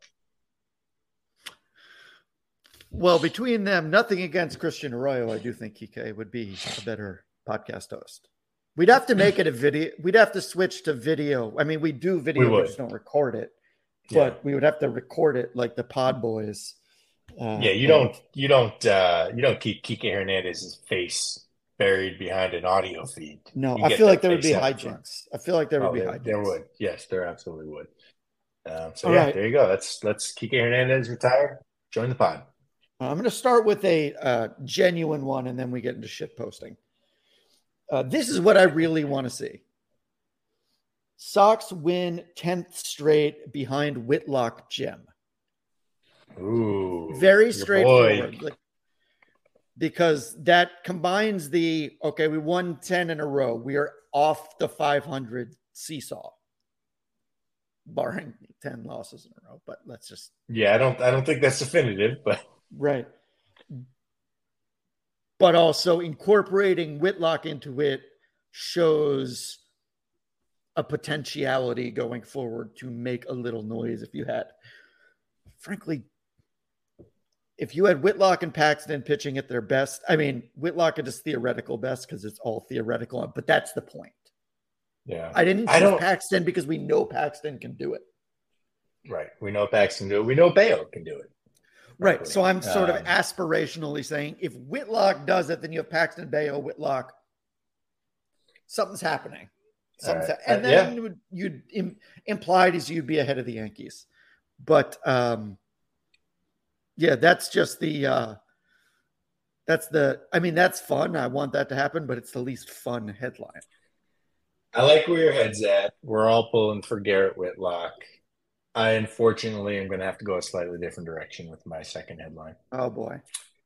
Well, between them, nothing against Christian Arroyo, I do think Kike would be a better podcast host. We'd have to make it a video. We'd have to switch to video. I mean, we do video, we, we just don't record it. But yeah. we would have to record it like the Pod Boys. Uh,
yeah, you don't, you don't, uh, you don't keep Kike Hernandez's face buried behind an audio feed.
No, I feel like there would be hijinks. I feel like there would
oh,
be
there,
hijinks.
There would. Yes, there absolutely would. Um, so,
All
yeah,
right.
there you go. Let's, let's Kike Hernandez retire. Join the pod.
I'm going to start with a uh, genuine one, and then we get into shit posting. Uh, this is what I really want to see. Sox win tenth straight behind Whitlock Gem.
Ooh.
Very straightforward. Like, because that combines the, okay, we won ten in a row. We are off the five hundred seesaw, barring ten losses in a row. But let's just.
Yeah, I don't, I don't think that's definitive, but.
Right. But also incorporating Whitlock into it shows a potentiality going forward to make a little noise if you had, frankly, if you had Whitlock and Paxton pitching at their best. I mean, Whitlock at his theoretical best because it's all theoretical, but that's the point.
Yeah.
I didn't
I
choose
don't,
Paxton because we know Paxton can do it.
Right. We know Paxton can do it. We know Bayo can do it.
Right. So I'm sort of
um,
aspirationally saying if Whitlock does it, then you have Paxton, Bayo, Whitlock. Something's happening. Something's
right.
ha- and
uh,
then
yeah.
you'd, you'd im- implied is you'd be ahead of the Yankees. But um, yeah, that's just the uh, that's the I mean, that's fun. I want that to happen, but it's the least fun headline.
I like where your head's at. We're all pulling for Garrett Whitlock. I unfortunately am going to have to go a slightly different direction with my second headline.
Oh, boy.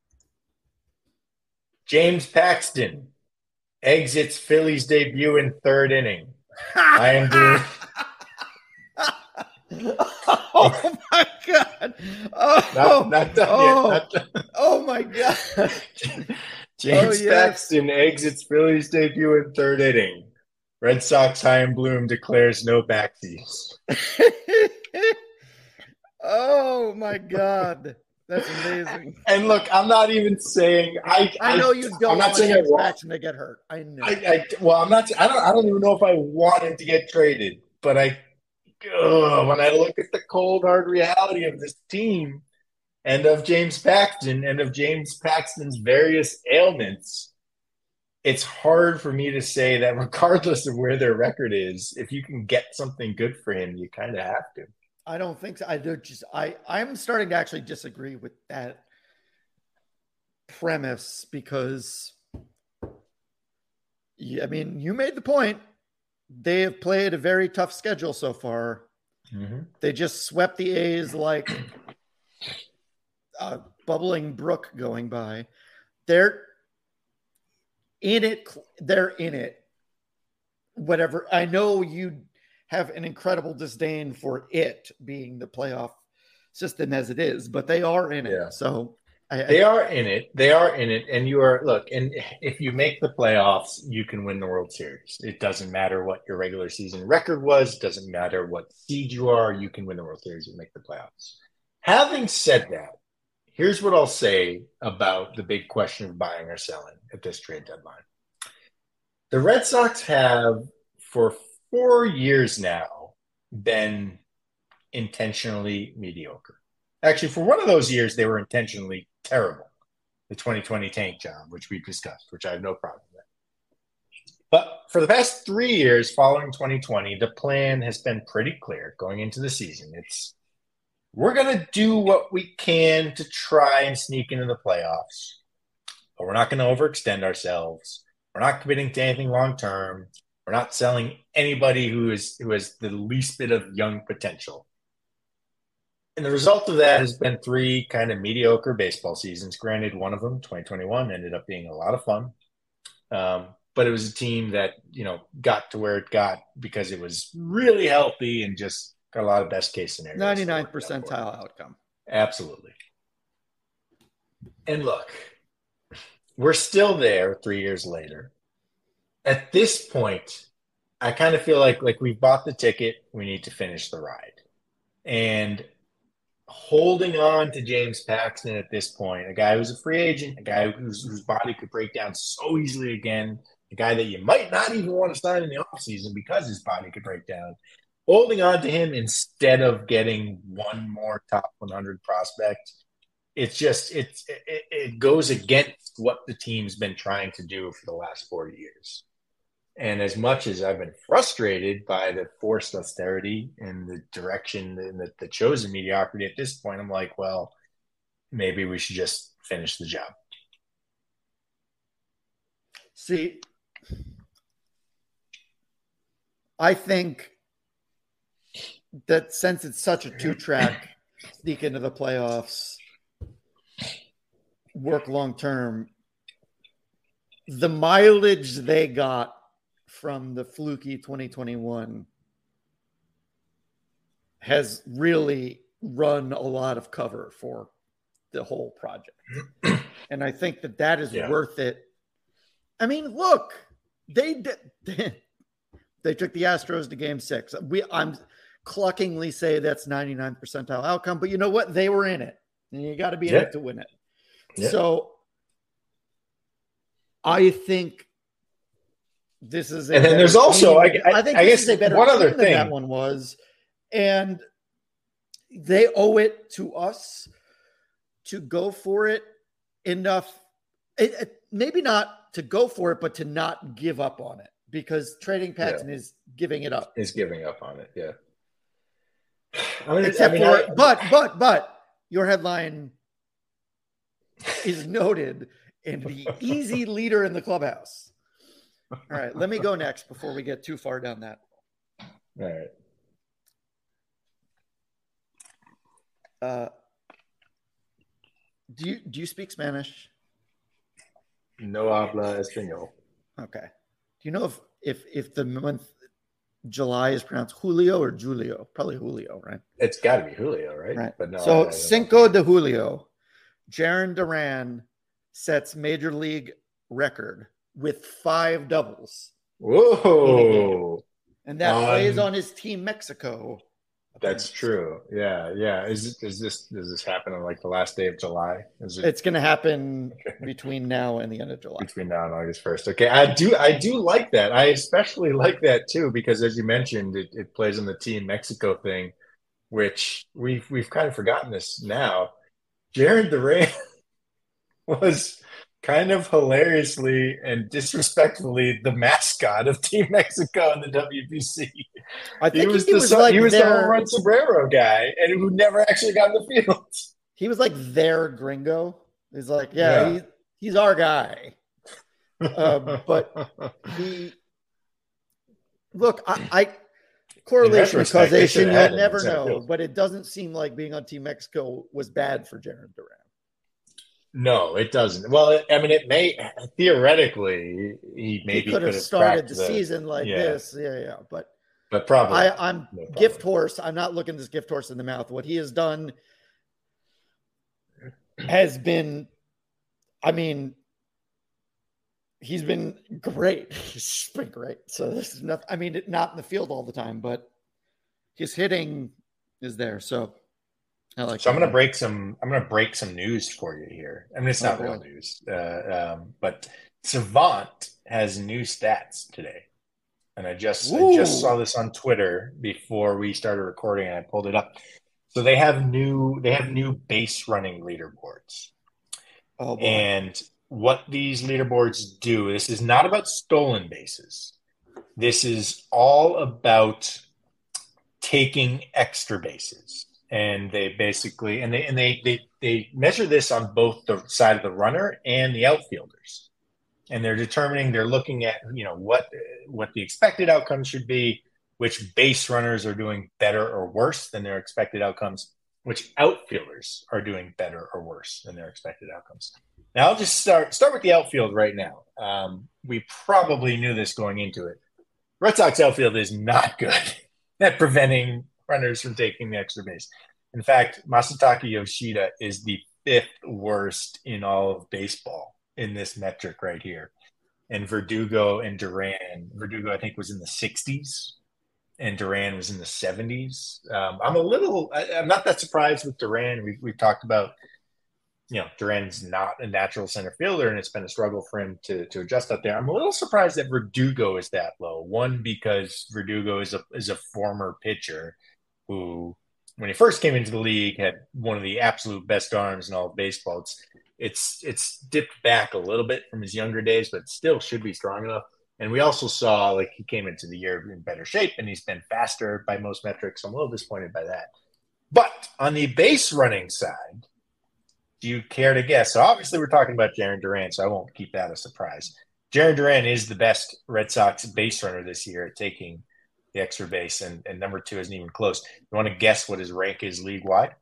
James Paxton exits Phillies debut in third inning. I am doing.
Oh, my God. Oh,
not, not done
oh,
yet. Not done.
Oh, my God.
James
oh, yes.
Paxton exits Phillies debut in third inning. Red Sox Chaim Bloom declares no backsies.
Oh my God, that's amazing!
And look, I'm not even saying I.
I know you don't
I'm not
want
saying
James
I want
Paxton to get hurt. I know.
I, I well, I'm not. I don't. I don't even know if I want him to get traded. But I, ugh, when I look at the cold hard reality of this team, and of James Paxton, and of James Paxton's various ailments, it's hard for me to say that regardless of where their record is, if you can get something good for him, you kind of have to.
I don't think so. I do just I I'm starting to actually disagree with that premise because yeah, I mean, you made the point. They have played a very tough schedule so far.
Mm-hmm.
They just swept the A's like a bubbling brook going by. They're in it. They're in it. Whatever. I know you have an incredible disdain for it being the playoff system as it is, but they are in it.
Yeah.
So I,
they
I,
are in it. They are in it. And you are, look, and if you make the playoffs, you can win the World Series. It doesn't matter what your regular season record was. It doesn't matter what seed you are. You can win the World Series and make the playoffs. Having said that, here's what I'll say about the big question of buying or selling at this trade deadline. The Red Sox have, for four years now, been intentionally mediocre. Actually, for one of those years, they were intentionally terrible. The twenty twenty tank job, which we've discussed, which I have no problem with. But for the past three years following twenty twenty, the plan has been pretty clear going into the season. It's, we're going to do what we can to try and sneak into the playoffs, but we're not going to overextend ourselves. We're not committing to anything long-term. We're not selling anybody who is who has the least bit of young potential. And the result of that has been three kind of mediocre baseball seasons. Granted, one of them, twenty twenty-one, ended up being a lot of fun. Um, but it was a team that, you know, got to where it got because it was really healthy and just got a lot of best case scenarios.
ninety-nine percentile outcome.
Absolutely. And look, we're still there three years later. At this point, I kind of feel like like we've bought the ticket. We need to finish the ride. And holding on to James Paxton at this point, a guy who's a free agent, a guy whose, whose body could break down so easily again, a guy that you might not even want to sign in the offseason because his body could break down, holding on to him instead of getting one more top one hundred prospect, it's just it's it, it goes against what the team's been trying to do for the last four years. And as much as I've been frustrated by the forced austerity and the direction and the, the chosen mediocrity at this point, I'm like, well, maybe we should just finish the job.
See, I think that since it's such a two-track, sneak into the playoffs, work long-term, the mileage they got from the fluky twenty twenty-one has really run a lot of cover for the whole project. And I think that that is yeah. worth it. I mean, look, they did, they took the Astros to game six. We I'm cluckingly say that's ninety-nine percentile outcome, but you know what? They were in it, and you got to be in yeah. it to win it. Yeah. So I think this is, a
and then there's also, I, I,
I think
I
this
guess
is a better
one other
than
thing
that one was, and they owe it to us to go for it enough. It, it, maybe not to go for it, but to not give up on it, because trading Paxton yeah. is giving it up.
Is giving up on it, yeah. I mean,
Except
I mean,
for,
I,
but, but, but your headline is noted in the easy leader in the clubhouse. All right, let me go next before we get too far down that.
All right.
Uh, do you do you speak Spanish?
No habla español.
Okay. Do you know if if if the month July is pronounced Julio or Julio? Probably Julio, right?
It's got to be Julio, right?
Right.
But no.
So
I, I
Cinco de Julio, Jarren Duran sets major league record with five doubles.
Whoa!
And that
um,
plays on his team Mexico.
That's true. Yeah, yeah. Is is this does this happen on like the last day of July? Is it...
It's going to happen between now and the end of July.
Between now and August first. Okay, I do I do like that. I especially like that too, because as you mentioned, it, it plays on the team Mexico thing, which we've we've kind of forgotten this now. Jarren Duran was kind of hilariously and disrespectfully the mascot of Team Mexico in the W B C.
I think
he was
he
the
was, like
he was
their,
the home run sombrero guy, and who never actually got in the field.
He was like their gringo. He's like, yeah, yeah. He, he's our guy. uh, but he look, I, I correlation and causation, you'll never know. But it doesn't seem like being on Team Mexico was bad for Jarren Duran.
No, it doesn't. Well, I mean, it may theoretically he maybe
he could have started the, the season like yeah. this. Yeah, yeah. But
but probably
I, I'm no gift horse. I'm not looking this gift horse in the mouth. What he has done has been, I mean, he's been great. He's been great. So this is nothing. I mean, not in the field all the time, but his hitting is there. So. I like
so I'm going to break some. I'm going to break some news for you here. I mean, it's not oh, real news, uh, um, but Savant has new stats today, and I just Ooh. I just saw this on Twitter before we started recording, and I pulled it up. So they have new they have new base running leaderboards,
oh, boy.
And what these leaderboards do. This is not about stolen bases. This is all about taking extra bases. And they basically, and they and they, they they measure this on both the side of the runner and the outfielders. and they're determining, they're looking at, you know, what what the expected outcome should be, which base runners are doing better or worse than their expected outcomes, which outfielders are doing better or worse than their expected outcomes. Now, I'll just start start with the outfield right now. Um, we probably knew this going into it. Red Sox outfield is not good at preventing runners from taking the extra base. In fact, Masataka Yoshida is the fifth worst in all of baseball in this metric right here. And Verdugo and Duran, Verdugo I think was in the sixties, and Duran was in the seventies. Um, I'm a little, I, I'm not that surprised with Duran. We've, we've talked about, you know, Duran's not a natural center fielder, and it's been a struggle for him to to adjust out there. I'm a little surprised that Verdugo is that low. One, because Verdugo is a is a former pitcher who, when he first came into the league, had one of the absolute best arms in all of baseball. It's it's it's dipped back a little bit from his younger days, but still should be strong enough. And we also saw, like, he came into the year in better shape, and he's been faster by most metrics. So I'm a little disappointed by that. But on the base running side, do you care to guess? So obviously we're talking about Jarren Duran, so I won't keep that a surprise. Jarren Duran is the best Red Sox base runner this year at taking the extra base, and, and number two isn't even close. You want to guess what his rank is league-wide?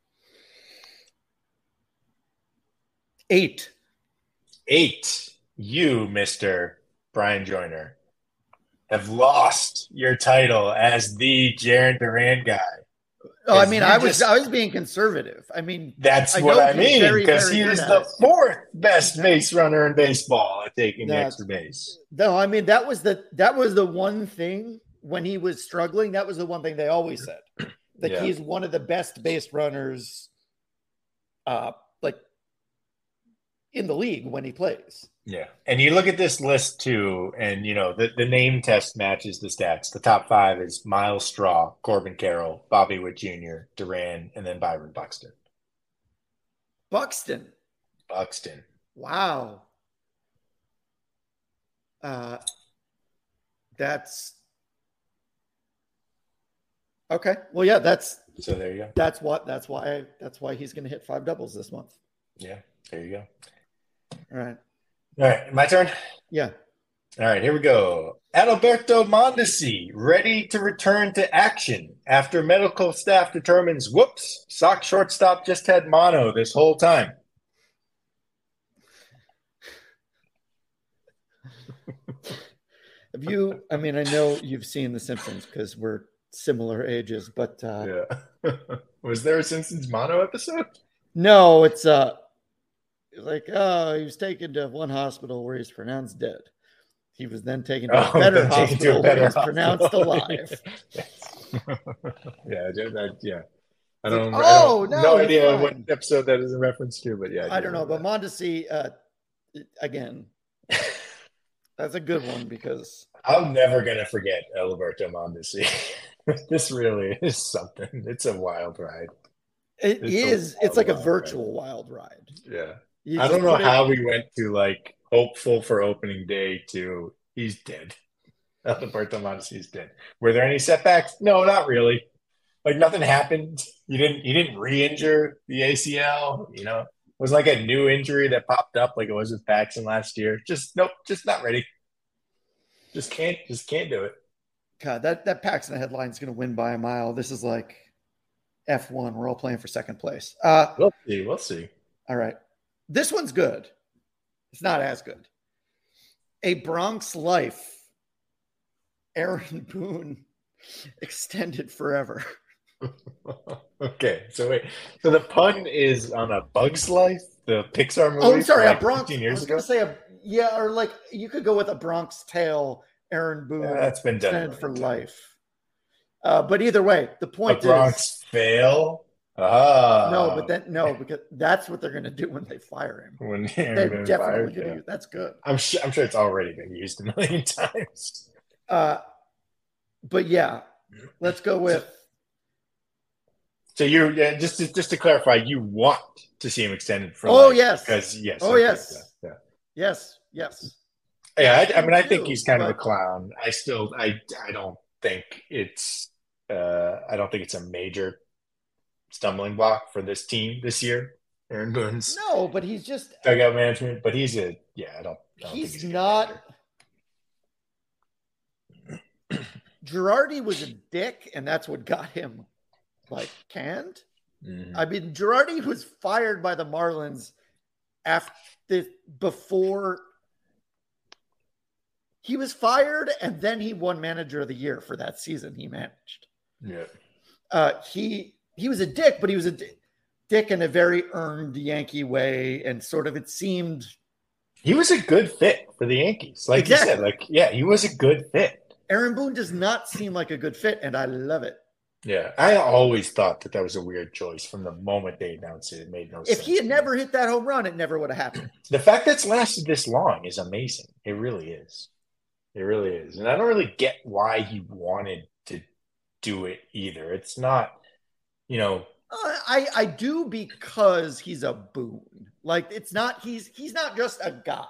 Eight.
Eight. You, Mister Brian Joyner, have lost your title as the Jarren Duran guy.
Oh, I mean, I was
just,
I was being conservative. I mean,
that's
I
what I mean, because he is the
it.
fourth best base runner in baseball at taking the extra base.
No, I mean that was the that was the one thing when he was struggling. That was the one thing they always said, that yeah. he's one of the best base runners, uh, like in the league when he plays.
Yeah, and you look at this list too, and you know the, the name test matches the stats. The top five is Miles Straw, Corbin Carroll, Bobby Witt Junior, Duran, and then Byron Buxton.
Buxton.
Buxton.
Wow. Uh, that's okay. Well, yeah, that's
so. There you go.
That's what. That's why. That's why he's going to hit five doubles this month.
Yeah. There you go.
All right.
All right, my turn?
Yeah.
All right, here we go. Adalberto Mondesi, ready to return to action after medical staff determines, whoops, Sox shortstop just had mono this whole time.
Have you, I mean, I know you've seen The Simpsons because we're similar ages, but. Uh,
yeah. Was there a Simpsons mono episode?
No, it's uh. Like, oh, he was taken to one hospital where he's pronounced dead. He was then taken to
oh,
a better hospital
a better
where he's
hospital.
pronounced alive.
yeah, that, yeah. I don't,
like,
I
oh,
don't,
no,
no idea
fine.
what episode that is a reference to, but yeah.
I, I don't know, that. But Mondesi, uh, again, that's a good one because
I'm never going to forget Alberto Mondesi. This really is something. It's a wild ride.
It it's is. It's like a virtual ride. wild ride.
Yeah.
You
I don't know
it,
how we went to like hopeful for opening day to he's dead. Alberto Mondesi's dead. Were there any setbacks? No, not really. Like nothing happened. You didn't. You didn't re-injure the A C L. You know, it was like a new injury that popped up, like it was with Paxton last year. Just nope. Just not ready. Just can't. Just can't do it.
God, that that Paxton headline is going to win by a mile. This is like F one. We're all playing for second place. Uh,
we'll see. We'll see.
All right. This one's good. It's not as good. A Bronx Life. Aaron Boone extended forever.
Okay. So wait. So the pun is on A Bug's Life, the Pixar movie.
Oh, I'm sorry.
Like
a Bronx.
fifteen years
I was
ago.
going to say a, yeah, or like you could go with A Bronx Tale. Aaron Boone.
Yeah, that's been done
extended for life. Uh, but either way, the point
A Bronx
is
fail. Ah,
no, but then no, because that's what they're going to do when they fire him.
When
they're
definitely
fired, yeah. use, that's good.
I'm sure. I'm sure it's already been used a million times.
Uh, but yeah, let's go with.
So you yeah, just to, just to clarify, you want to see him extended for
oh
life
yes,
because yes,
oh
okay,
yes,
yeah, yeah,
yes, yes.
Yeah, I, I mean, I think he's kind
but...
of a clown. I still, I, I don't think it's, uh, I don't think it's a major stumbling block for this team this year. Aaron Boone's
no, but he's just
dugout management. But he's a yeah, I don't. I don't
he's,
think he's
not. Girardi was a dick, and that's what got him like canned. Mm-hmm. I mean, Girardi was fired by the Marlins after before he was fired, and then he won Manager of the Year for that season he managed.
Yeah,
uh, he he was a dick, but he was a d- dick in a very earned Yankee way, and sort of it seemed
he was a good fit for the Yankees. Like exactly. you said, like yeah, he was a good fit.
Aaron Boone does not seem like a good fit, and I love it.
Yeah, I always thought that that was a weird choice from the moment they announced it. It made no
if
sense.
If he had never hit that home run, it never would have happened.
The fact that's lasted this long is amazing. It really is. It really is. And I don't really get why he wanted to do it either. It's not, you know.
Uh, I, I do because he's a Boone. Like, it's not, he's he's not just a guy.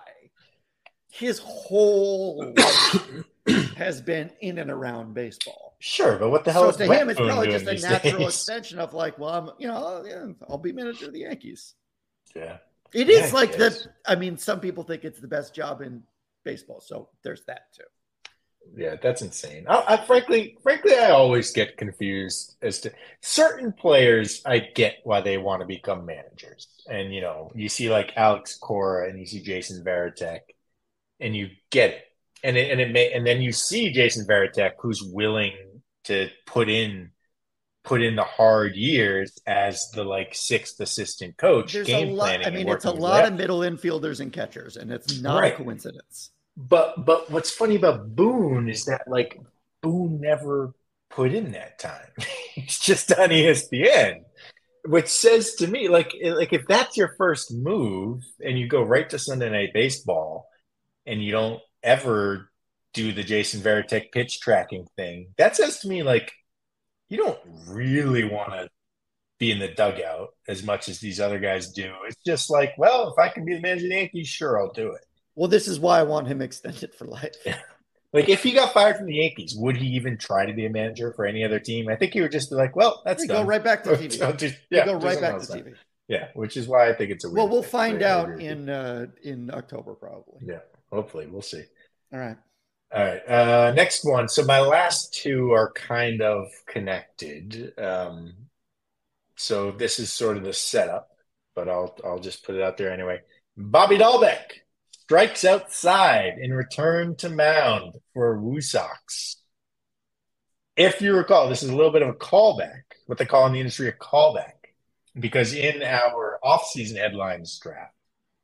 His whole life has been in and around baseball.
Sure, but what the hell
so
is
to
Brett
him, it's
Boone
probably just a natural
days?
extension of like, well, I'm, you know, yeah, I'll be manager of the Yankees.
Yeah.
It is yeah, like that. I mean, some people think it's the best job in baseball. So there's that too.
Yeah, that's insane. I, I frankly, frankly, I always get confused as to certain players. I get why they want to become managers. And, you know, you see like Alex Cora and you see Jason Varitek and you get it. And it, and it may, and then you see Jason Varitek, who's willing to put in, put in the hard years as the like sixth assistant coach.
There's
game
a lot.
planning
I mean, it's a lot of middle infielders and catchers, and it's not right. a coincidence.
But but what's funny about Boone is that like Boone never put in that time. He's just on E S P N, which says to me like like if that's your first move and you go right to Sunday Night Baseball and you don't ever do the Jason Varitek pitch tracking thing, that says to me like you don't really want to be in the dugout as much as these other guys do. It's just like, well, if I can be the manager of the Yankees, sure, I'll do it.
Well, this is why I want him extended for life.
Yeah. Like, if he got fired from the Yankees, would he even try to be a manager for any other team? I think he would just be like, well, that's
done. Go right back to T V.
just, yeah,
go right back to T V.
Time. Yeah, which is why I think it's a weird
Well, we'll
thing.
find out in uh, in October probably.
Yeah, hopefully. We'll see.
All right.
All right. Uh, next one. So my last two are kind of connected. Um, so this is sort of the setup, but I'll I'll just put it out there anyway. Bobby Dahlbeck strikes outside in return to mound for Woo Sox. If you recall, this is a little bit of a callback, what they call in the industry a callback, because in our off-season headlines draft,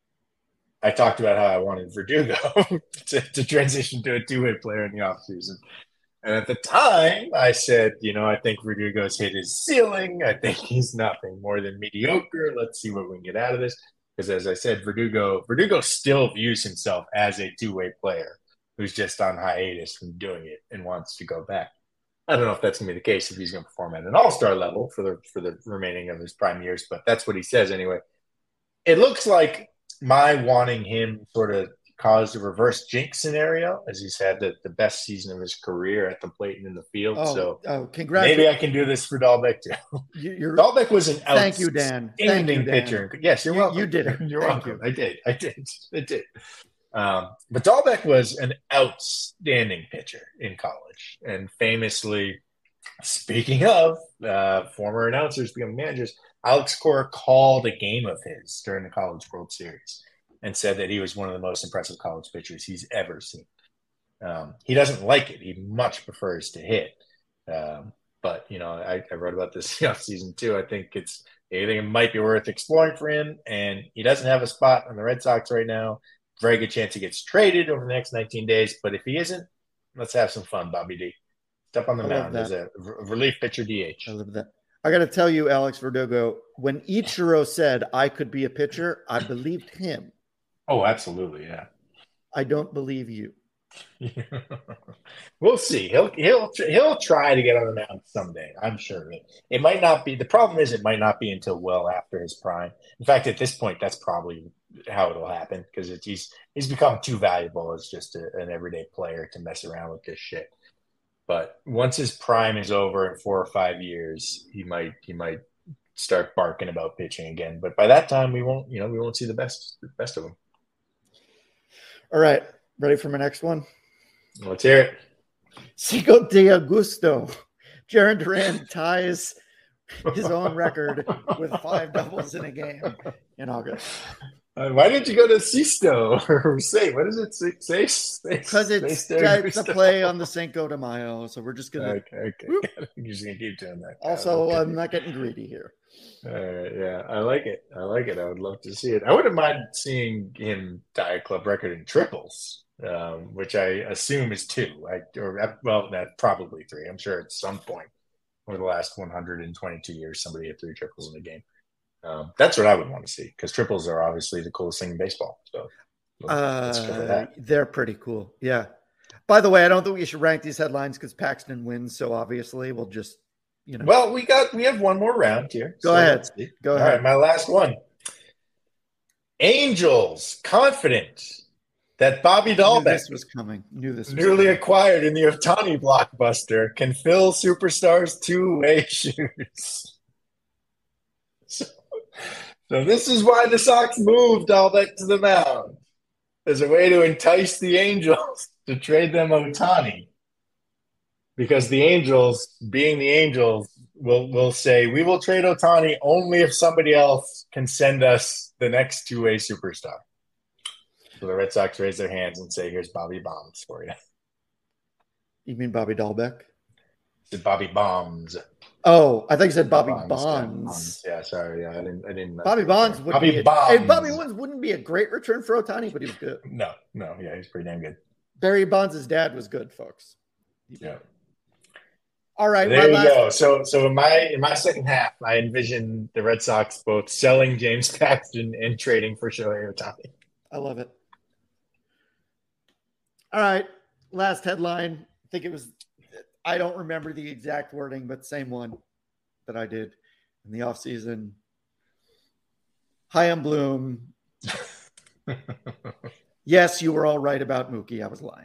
I talked about how I wanted Verdugo to, to transition to a two-way player in the offseason. And at the time, I said, you know, I think Verdugo's hit his ceiling. I think he's nothing more than mediocre. Let's see what we can get out of this. Because as I said, Verdugo, Verdugo still views himself as a two-way player who's just on hiatus from doing it and wants to go back. I don't know if that's going to be the case if he's going to perform at an all-star level for the for the remaining of his prime years, but that's what he says anyway. It looks like my wanting him sort of caused a reverse jinx scenario, as he's had the, the best season of his career at the plate and in the field.
Oh,
so
oh, congratulations.
Maybe I can do this for Dahlbeck too.
You're,
Dahlbeck was an
thank you, Dan. Thank you, Dan.
pitcher. Yes, you're
you,
welcome.
You did it.
You're
thank
welcome.
You.
I did. I did. I did. Um, but Dahlbeck was an outstanding pitcher in college, and famously, speaking of uh, former announcers becoming managers, Alex Cora called a game of his during the College World Series and said that he was one of the most impressive college pitchers he's ever seen. Um, he doesn't like it. He much prefers to hit. Um, but, you know, I, I wrote about this off season too. I think it's I think it might be worth exploring for him. And he doesn't have a spot on the Red Sox right now. Very good chance he gets traded over the next nineteen days. But if he isn't, let's have some fun, Bobby D. Step on the mound as a relief pitcher D H.
I love that. I got to tell you, Alex Verdugo, when Ichiro said I could be a pitcher, I believed him.
Oh, absolutely, yeah.
I don't believe you.
We'll see. He'll he'll he'll try to get on the mound someday. I'm sure. It, it might not be. The problem is, it might not be until well after his prime. In fact, at this point, that's probably how it'll happen because he's he's become too valuable as just a, an everyday player to mess around with this shit. But once his prime is over in four or five years, he might he might start barking about pitching again. But by that time, we won't you know we won't see the best the best of him.
All right. Ready for my next one?
Let's hear it.
Cinco de Agosto. Jaron Duran ties his own record with five doubles in a game in August.
Uh, why didn't you go to Sisto or say? What does it say? Say
because it's, it's a play on the Cinco de Mayo, so we're just gonna.
Okay, okay. You're just gonna keep doing that.
Also,
okay.
I'm not getting greedy here.
All right, yeah, I like it. I like it. I would love to see it. I wouldn't mind seeing him tie a club record in triples, um, which I assume is two. I, or well, that's probably three. I'm sure at some point over the last one hundred twenty-two years, somebody had three triples in a game. Um, that's what I would want to see because triples are obviously the coolest thing in baseball. So let's cover that.
Uh, they're pretty cool. Yeah. By the way, I don't think we should rank these headlines because Paxton wins. So obviously we'll just, you know.
Well, we got, we have one more round here.
Go
so
ahead. Go
All
ahead.
Right, my last one. Angels confident that Bobby Dahlbeck,
this was coming. Knew this was
newly
coming.
acquired in the Ohtani blockbuster, can fill superstars' two-way shoes. So, so this is why the Sox moved Dahlbeck to the mound as a way to entice the Angels to trade them Ohtani. Because the Angels, being the Angels, will will say, we will trade Ohtani only if somebody else can send us the next two-way superstar. So the Red Sox raise their hands and say, here's Bobby Bonds for you.
You mean Bobby Dahlbeck?
It's Bobby Bombs.
Oh, I think you said Bobby
Bonds.
Bonds.
Yeah, sorry. Yeah, I didn't. I didn't.
Bobby Bonds wouldn't
Bobby
be a,
Bonds.
and Bobby Bonds wouldn't be a great return for Ohtani, but he was good.
No, no, yeah, he's pretty damn good.
Barry Bonds' dad was good, folks.
Yeah.
All right.
There you
last...
go. So, so in my in my second half, I envision the Red Sox both selling James Paxton and trading for Shohei Ohtani.
I love it. All right. Last headline. I think it was. I don't remember the exact wording, but same one that I did in the offseason. Chaim Bloom. Yes, you were all right about Mookie. I was lying.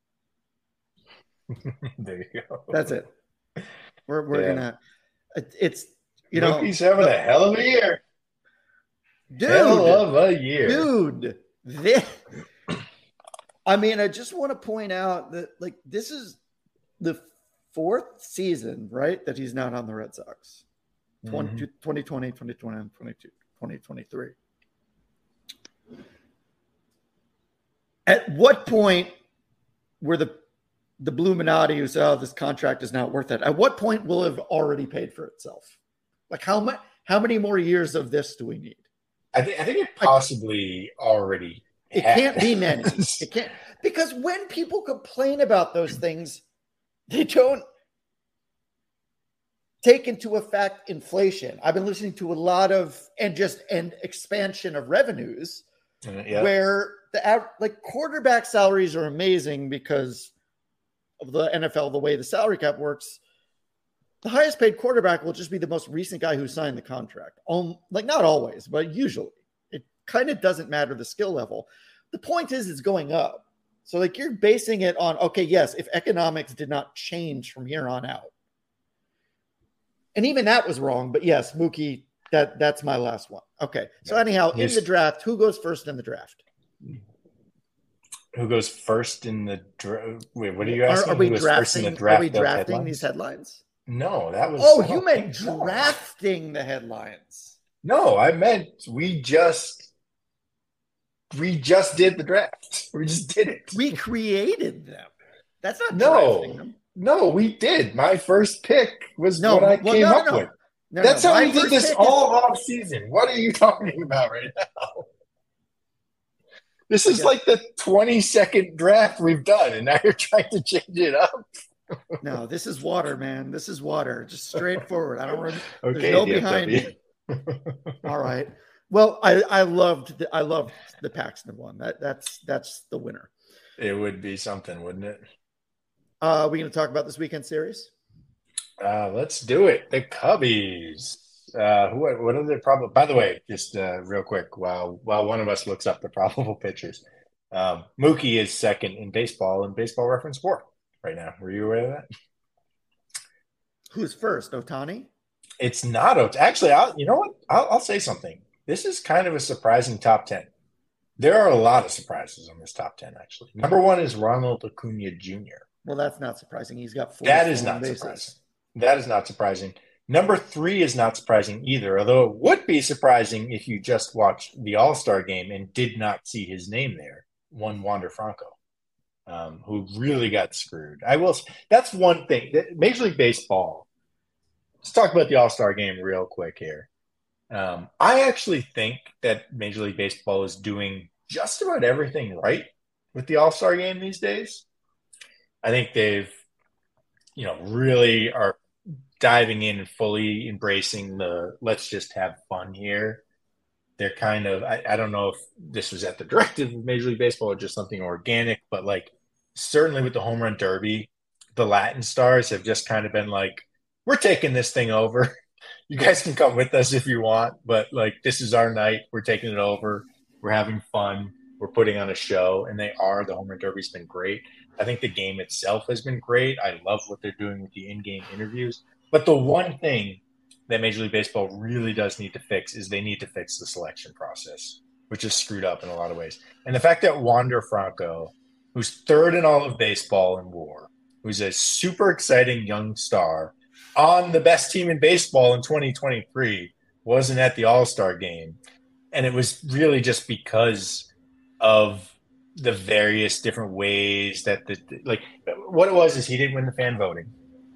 There you go.
That's it. We're we're
Yeah.
gonna. It, it's you know.
Mookie's having a hell of a year.
Dude,
hell of a year,
dude. This, I mean, I just want to point out that like this is the fourth season, right, that he's not on the Red Sox. twenty,
Mm-hmm.
twenty twenty, twenty twenty-one, twenty-two, twenty twenty-three. At what point were the the Bluminati who said, oh, this contract is not worth it, at what point will it have already paid for itself? Like how much, how many more years of this do we need?
I think I think it possibly like, already
It
has.
can't be many. It can't, because when people complain about those things, they don't take into effect inflation. I've been listening to a lot of and just an expansion of revenues
Uh, yeah.
where the av- like quarterback salaries are amazing because of the N F L, the way the salary cap works. The highest paid quarterback will just be the most recent guy who signed the contract. Um, like not always, but usually it kind of doesn't matter the skill level. The point is it's going up. So like you're basing it on, okay, yes, if economics did not change from here on out. And even that was wrong, but yes, Mookie, that that's my last one. Okay. So
Yeah.
anyhow,
Yes.
in the draft, who goes first in the draft?
Who goes first in the draft? Wait, what are you
Are,
asking?
are we
Who goes first in
drafting,
the draft
are we
of
drafting
headlines?
these headlines?
No, that was.
Oh,
I
you
don't
meant
think so.
drafting the headlines.
No, I meant we just we just did the draft. We just did it.
We created them. That's not
No,
drafting them.
no, we did. My first pick was
No,
what I
well,
came
no,
up
no.
with.
No,
That's
no,
how
my
we did
first
this
pick is-
all off season. What are you talking about right now? This is
Yeah.
like the twenty-second draft we've done, and now you're trying to change it up.
No, this is water, man. This is water. Just straightforward. I don't run.
Okay,
There's no
D F
behind
W.
it. All right. Well, I, I loved the, I loved the Paxton one. That that's that's the winner.
It would be something, wouldn't it?
Uh, are we going to talk about this weekend series?
Uh, let's do it. The Cubbies. Uh, who? What are the probable? By the way, just uh, real quick, while while one of us looks up the probable pitchers, um, Mookie is second in baseball in Baseball Reference Four right now. Were you aware of that?
Who's first? Ohtani?
It's not. Ot- Actually, I'll, you know what? I'll, I'll say something. This is kind of a surprising top ten. There are a lot of surprises on this top ten, actually. Number one is Ronald Acuna Junior
Well, that's not surprising. He's got four.
That is not
bases.
surprising. That is not surprising. Number three is not surprising either, although it would be surprising if you just watched the All-Star game and did not see his name there. One Wander Franco, um, who really got screwed. I will. That's one thing. Major League Baseball. Let's talk about the All-Star game real quick here. Um, I actually think that Major League Baseball is doing just about everything right with the All-Star game these days. I think they've, you know, really are diving in and fully embracing the let's just have fun here. They're kind of, I, I don't know if this was at the directive of Major League Baseball or just something organic, but like certainly with the Home Run Derby, the Latin stars have just kind of been like, we're taking this thing over. You guys can come with us if you want, but like this is our night. We're taking it over. We're having fun. We're putting on a show, and they are. The Home Run Derby's been great. I think the game itself has been great. I love what they're doing with the in-game interviews. But the one thing that Major League Baseball really does need to fix is they need to fix the selection process, which is screwed up in a lot of ways. And the fact that Wander Franco, who's third in all of baseball in WAR, who's a super exciting young star on the best team in baseball in twenty twenty-three, wasn't at the All-Star game. And it was really just because of the various different ways that the like what it was is he didn't win the fan voting.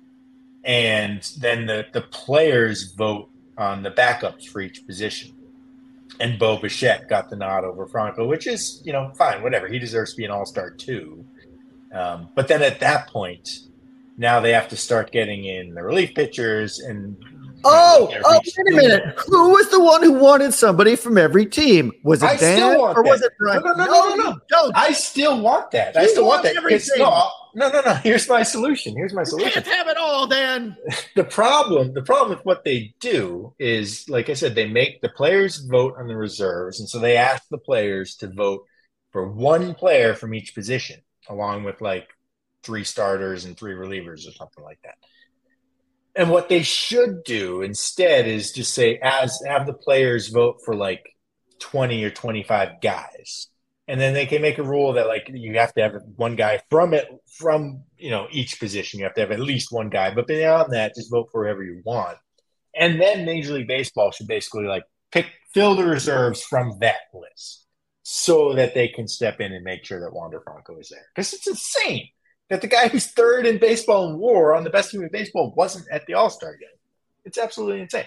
And then the, the players vote on the backups for each position. And Bo Bichette got the nod over Franco, which is, you know, fine, whatever. He deserves to be an all-star too. Um, but then at that point, now they have to start getting in the relief pitchers and
Oh, oh, wait a minute. Who was the one who wanted somebody from every team? Was it
I
Dan
still want
or
that.
was it Brian?
No, no, no, no, no, no.
Don't.
I still want that. I
You
still want
want
that.
everything.
No, no, no, no. Here's my solution. Here's my
You
solution.
can't have it all, Dan.
The problem, the problem with what they do is, like I said, they make the players vote on the reserves, and so they ask the players to vote for one player from each position, along with like three starters and three relievers or something like that. And what they should do instead is just say, as have the players vote for like twenty or twenty-five guys. And then they can make a rule that like you have to have one guy from it, from, you know, each position. You have to have at least one guy. But beyond that, just vote for whoever you want. And then Major League Baseball should basically like pick, fill the reserves from that list so that they can step in and make sure that Wander Franco is there. Because it's insane that the guy who's third in baseball in WAR on the best team in baseball wasn't at the All-Star game. It's absolutely insane.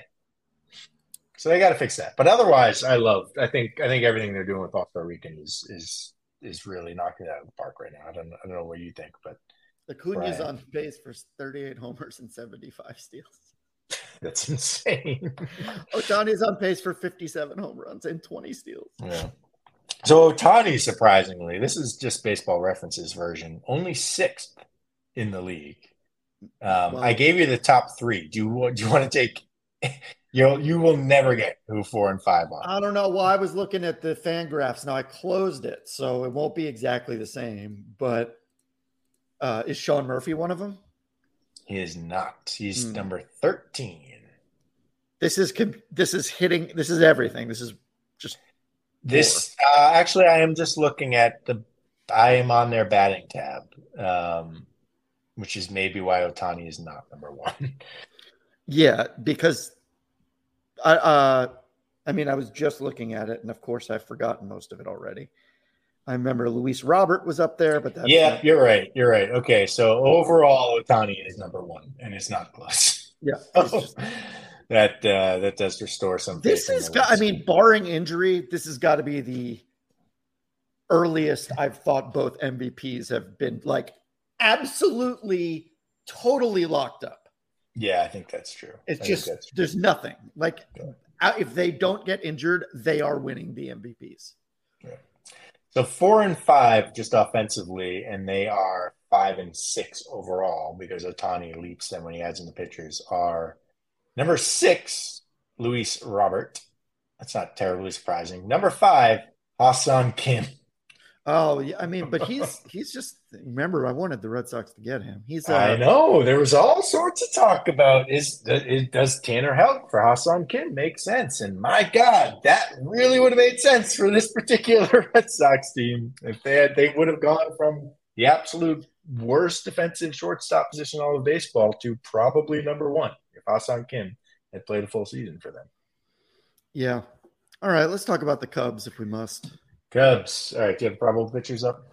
So they got to fix that. But otherwise, I love. I think. I think everything they're doing with All-Star Weekend is is is really knocking it out of the park right now. I don't. I don't know what you think, but
Acuna's on pace for thirty-eight homers and seventy-five steals.
That's insane.
Ohtani's on pace for fifty-seven home runs and twenty steals.
Yeah. So Ohtani, surprisingly, this is just Baseball Reference's version, only sixth in the league. Um,
Wow.
I gave you the top three. Do you do you want to take? You you will never get who four and five are.
I don't know. Well, I was looking at the fan graphs. Now I closed it, so it won't be exactly the same. But uh, is Sean Murphy one of them?
He is not. He's
Hmm.
number thirteen.
This is com- this is hitting. This is everything. This is just
This uh, actually, I am just looking at the. I am on their batting tab, um, which is maybe why Ohtani is not number one.
yeah, because I uh, I mean, I was just looking at it, and of course, I've forgotten most of it already. I remember Luis Robert was up there, but that's
Yeah,
not-
you're right. You're right. Okay, so overall, Ohtani is number one, and it's not close.
yeah. it's just-
that uh, that does restore some.
This
faith in
is,
the
got, I
list.
mean, barring injury, this has got to be the earliest I've thought both M V Ps have been like absolutely, totally locked up.
Yeah, I think that's true.
It's
I think
just
that's true.
there's nothing like out- if they don't get injured, they are winning the M V Ps.
So four and five just offensively, and they are five and six overall because Ohtani leaps them when he adds in the pitchers. Are number six, Luis Robert. That's not terribly surprising. Number five, Ha-Seong Kim.
Oh, yeah. I mean, but he's he's just remember I wanted the Red Sox to get him. He's uh,
I know there was all sorts of talk about is, is does Tanner Houck for Ha-Seong Kim make sense? And my God, that really would have made sense for this particular Red Sox team if they had they would have gone from the absolute worst defensive shortstop position in all of baseball to probably number one if Ha-Seong Kim had played a full season for them.
Yeah. All right, let's talk about the Cubs if we must.
Cubs. All right, do you have probable pitchers up?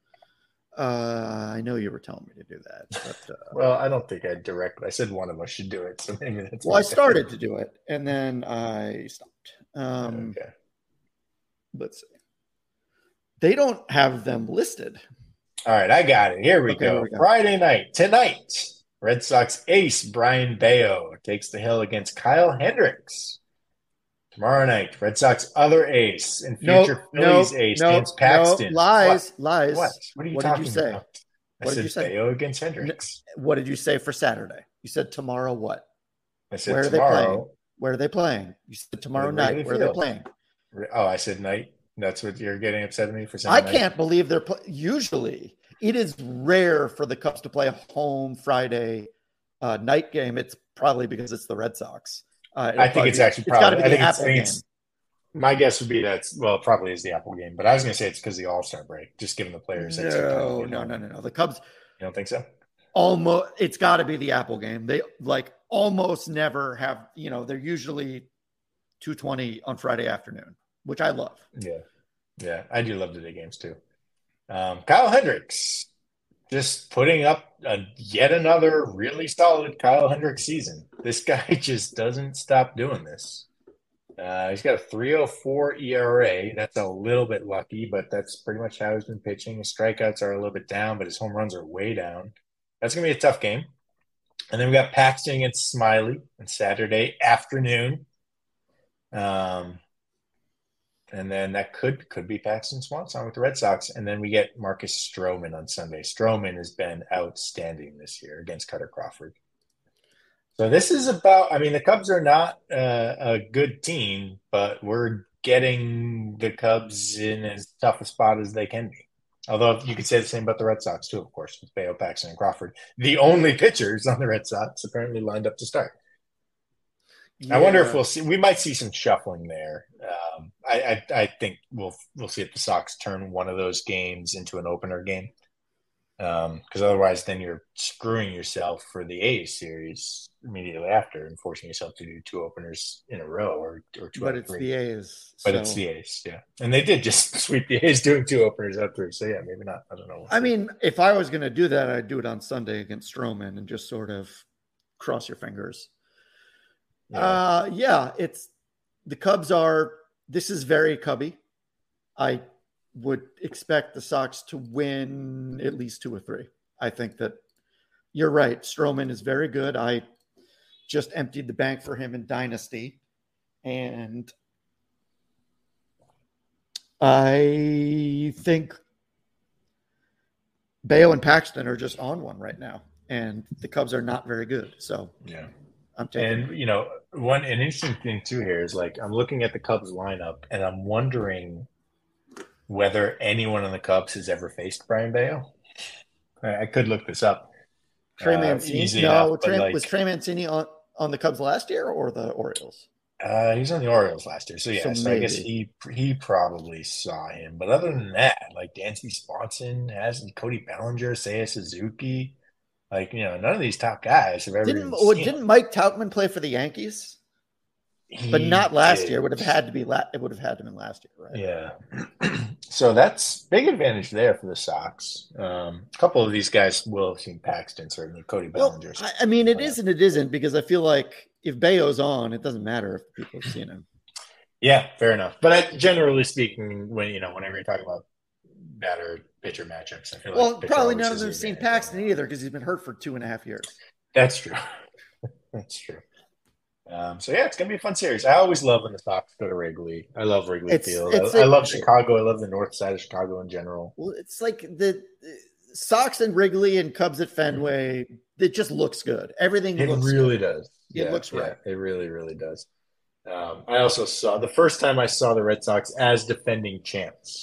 Uh, I know you were telling me to do that. But, uh,
well, I don't think I directly. I said one of us should do it. So maybe that's
well, I started to do it, and then I stopped. Um,
okay.
Let's see. They don't have them listed.
All right, I got it. Here we,
okay,
go.
Here we go.
Friday night, tonight, Red Sox ace Brian Bayo takes the hill against Kyle Hendricks. Tomorrow night, Red Sox other ace and future
nope,
Phillies
nope,
ace,
nope,
James Paxton.
Nope, lies,
what?
lies.
What? What are you
what
talking
did you say?
about? I
What
said
did you say?
Bayo against Hendricks.
What did you say for Saturday? You said tomorrow what?
I said
Where are
tomorrow.
they playing? Where are they playing? You said tomorrow night. Where are they playing?
Oh, I said night. That's what you're getting upset at me for saying.
I
night?
can't believe they're play- usually it is rare for the Cubs to play a home Friday uh, night game. It's probably because it's the Red Sox. Uh,
I think it's actually probably.
It's got to be
I
the
think
Apple
it's, I think
game.
it's, my guess would be that's well, it probably is the Apple game, but I was going to say it's because the All Star break, just giving the players.
No, no, no, no, no. The Cubs.
You don't think so?
Almost, it's got to be the Apple game. They like almost never have. You know, they're usually two twenty on Friday afternoon, which I love.
Yeah, yeah, I do love the day games too. Um, Kyle Hendricks just putting up a, yet another really solid Kyle Hendricks season. This guy just doesn't stop doing this. Uh, he's got a three oh four E R A. That's a little bit lucky, but that's pretty much how he's been pitching. His strikeouts are a little bit down, but his home runs are way down. That's going to be a tough game. And then we got Paxton against Smiley on Saturday afternoon. Um, and then that could could be Paxton Swanson with the Red Sox. And then we get Marcus Stroman on Sunday. Stroman has been outstanding this year against Cutter Crawford. So this is about, I mean, the Cubs are not uh, a good team, but we're getting the Cubs in as tough a spot as they can be. Although you could say the same about the Red Sox too, of course, with Bayo, Paxton, and Crawford. The only pitchers on the Red Sox apparently lined up to start. Yeah. I wonder if we'll see, we might see some shuffling there. Um, I, I, I think we'll, we'll see if the Sox turn one of those games into an opener game. Um, because otherwise then you're screwing yourself for the A's series immediately after and forcing yourself to do two openers in a row or, or two.
But it's three. the A's.
But
so.
it's the A's, yeah. And they did just sweep the A's doing two openers out through. So yeah, maybe not. I don't know. We'll
I mean, if I was going to do that, I'd do it on Sunday against Stroman and just sort of cross your fingers. Yeah, uh, yeah it's the Cubs are. This is very Cubby. I. would expect the Sox to win at least two or three. I think that you're right. Stroman is very good. I just emptied the bank for him in Dynasty. And I think Bayo and Paxton are just on one right now. And the Cubs are not very good. So
yeah,
I'm taking
And, you know, one an interesting thing too here is like I'm looking at the Cubs lineup and I'm wondering whether anyone on the Cubs has ever faced Brian Bayo. I could look this up.
Trey Mancini. Uh, no, enough, Trey, like, was Trey Mancini on, on the Cubs last year or the Orioles?
Uh, he was on the Orioles last year, so yeah. So, so I guess he he probably saw him. But other than that, like Dansby Swanson has Cody Bellinger, Seiya Suzuki, like you know, none of these top guys have ever.
Didn't well, didn't Mike Troutman play for the Yankees? He but not last did. year. It would have had to be. La- it would have had to been last year, right?
Yeah. So that's big advantage there for the Sox. Um, a couple of these guys will have seen Paxton, certainly Cody Bellinger.
Well, I, I mean, it is and it isn't because I feel like if Bayo's on, it doesn't matter if people have seen him.
Yeah, fair enough. But I, generally speaking, when you know, whenever you're talking about batter pitcher matchups, I feel
well,
like
probably none of them have seen Paxton either because he's been hurt for two and a half years.
That's true. That's true. Um, so yeah, it's gonna be a fun series. I always love when the Sox go to Wrigley. I love Wrigley it's, Field. It's I, like, I love Chicago. I love the north side of Chicago in general.
Well, it's like the, the Sox and Wrigley and Cubs at Fenway. It just looks good. Everything
it
looks
really
good.
does.
It
yeah,
looks
yeah,
right.
It really, really does. Um, I also saw the first time I saw the Red Sox as defending champs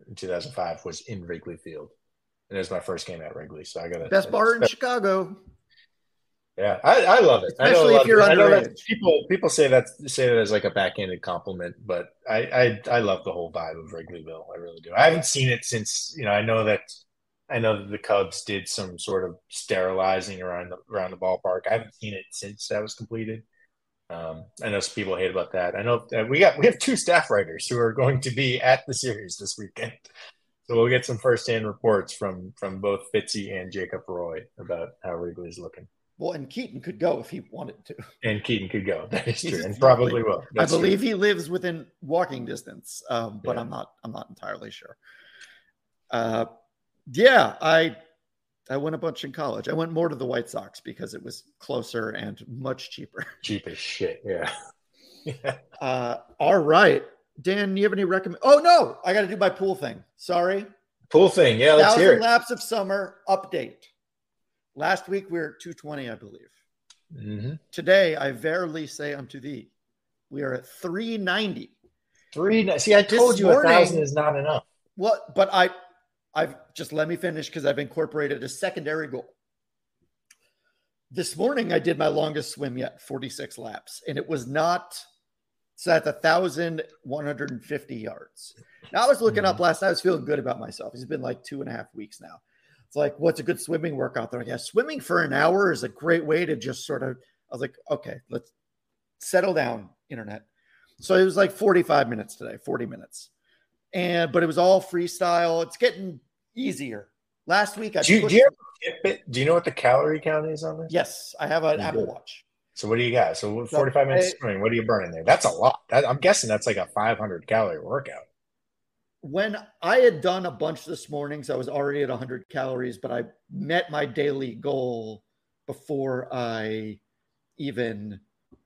in two thousand five was in Wrigley Field. And it was my first game at Wrigley. So I got
best bar in Chicago.
Yeah, I, I love it.
Especially
I know
if you're
I know that
underage.
people people say that say that as like a backhanded compliment, but I, I I love the whole vibe of Wrigleyville. I really do. I haven't seen it since, you know, I know that I know that the Cubs did some sort of sterilizing around the around the ballpark. I haven't seen it since that was completed. Um, I know some people hate about that. I know that we got we have two staff writers who are going to be at the series this weekend. So we'll get some firsthand reports from from both Fitzy and Jacob Roy about how Wrigley's looking.
Well, and Keaton could go if he wanted to.
And Keaton could go. That is true, and probably will. That's
I believe
true.
he lives within walking distance, um, but
Yeah.
I'm not. I'm not entirely sure. Uh, yeah, I I went a bunch in college. I went more to the White Sox because it was closer and much cheaper.
Cheap as shit. Yeah. yeah.
Uh, all right, Dan, you have any recommend? Oh no, I got to do my pool thing. Sorry.
Pool thing. Yeah, let's
Thousand
hear it.
laps of summer update. Last week we were at two twenty, I believe.
Mm-hmm.
Today, I verily say unto thee, we are at three ninety.
Three. See, I told
This
you a
morning-
thousand is not enough.
Well, but I, I've just let me finish because I've incorporated a secondary goal. This morning, I did my longest swim yet, forty-six laps, and it was not. So that's one thousand one hundred fifty yards. Now, I was looking
Mm-hmm.
up last night. I was feeling good about myself. It's been like two and a half weeks now. It's like, what's a good swimming workout there? Yeah, swimming for an hour is a great way to just sort of, I was like, okay, let's settle down, internet. So it was like forty-five minutes today, forty minutes. And, but it was all freestyle. It's getting easier. Last week, I
Do you,
pushed-
do you have a Fitbit? Do you know what the calorie count is on this?
yes, I have an
You
Apple
do.
Watch.
So what do you got? So forty-five minutes
I-
swimming. What are you burning there? That's a lot. That, I'm guessing that's like a five hundred calorie workout.
When I had done a bunch this morning, so I was already at one hundred calories, but I met my daily goal before I even,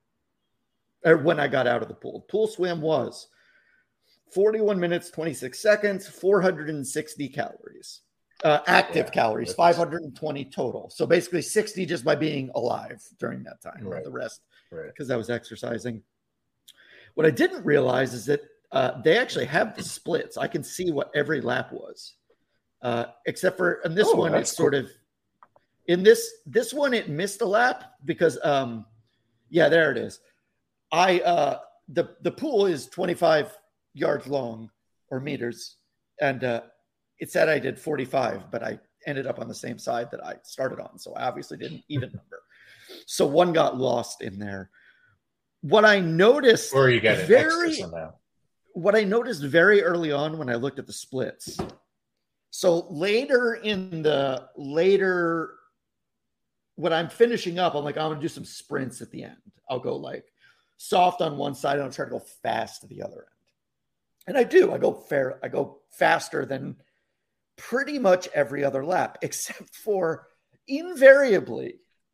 or when I got out of the pool. Pool swim was forty-one minutes, twenty-six seconds, four hundred sixty calories. Uh, active
Yeah,
calories,
that's-
five hundred twenty total. So basically sixty just by being alive during that time,
Right.
the rest
Right.
because I was exercising. What I didn't realize is that uh, they actually have the splits. I can see what every lap was, uh, except for in this
Oh,
one,
that's
it's sort of in this this one it missed a lap because um, yeah, there it is. I uh, the the pool is twenty-five yards long or meters, and uh, it said I did forty-five, but I ended up on the same side that I started on, so I obviously didn't even number. So one got lost in there. What I noticed,
Or you got an
very,
extra somehow.
what I noticed very early on when I looked at the splits. So later in the later, when I'm finishing up, I'm like, I'm gonna do some sprints at the end. I'll go like soft on one side and I'll try to go fast to the other end. And I do. I go fair. I go faster than pretty much every other lap, except for invariably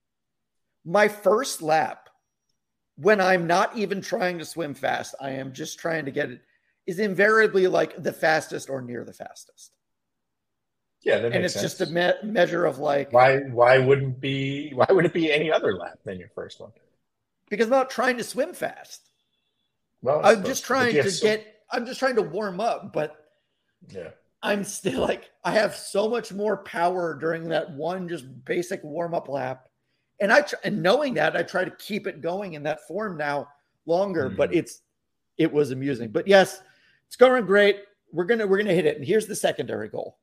my first lap, when I'm not even trying to swim fast, I am just trying to get it, is invariably like the fastest or near the fastest.
Yeah, that makes
And it's
sense.
just a me- measure of like,
why why wouldn't be why would it be any other lap than your first one?
because I'm not trying to swim fast.
Well, I
I'm
suppose-
just
but
trying
you
to
have so-
get, I'm just trying to warm up, but
Yeah.
I'm still like, I have so much more power during that one just basic warm up lap. And I, tr- and knowing that, I try to keep it going in that form now longer,
Mhm.
but it's, it was amusing. But yes, it's going great. We're going to, we're going to hit it. And here's the secondary goal.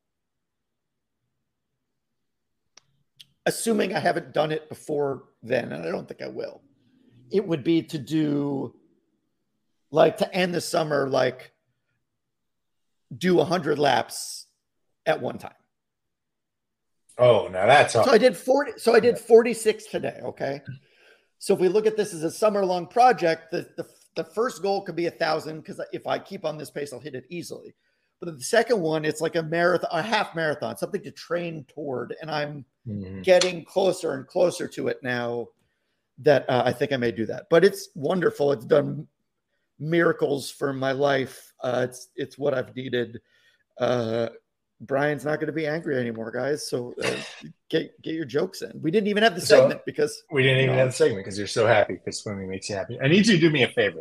Assuming I haven't done it before then, and I don't think I will, it would be to do like to end the summer, like do a hundred laps at one time.
Oh, now that's
So I did forty. So I did forty-six today. Okay. So if we look at this as a summer long project, the, the, the first goal could be a thousand, because if I keep on this pace, I'll hit it easily. But the second one, it's like a marathon, a half marathon, something to train toward. And I'm
Mhm.
getting closer and closer to it now that uh, I think I may do that. But it's wonderful. It's done miracles for my life. Uh, it's, it's what I've needed. Uh, Brian's not going to be angry anymore, guys. So uh, get get your jokes in. We didn't even have the
So,
segment because
We didn't even
you know,
have the segment because you're so happy because swimming makes you happy. I need you to do me a favor though.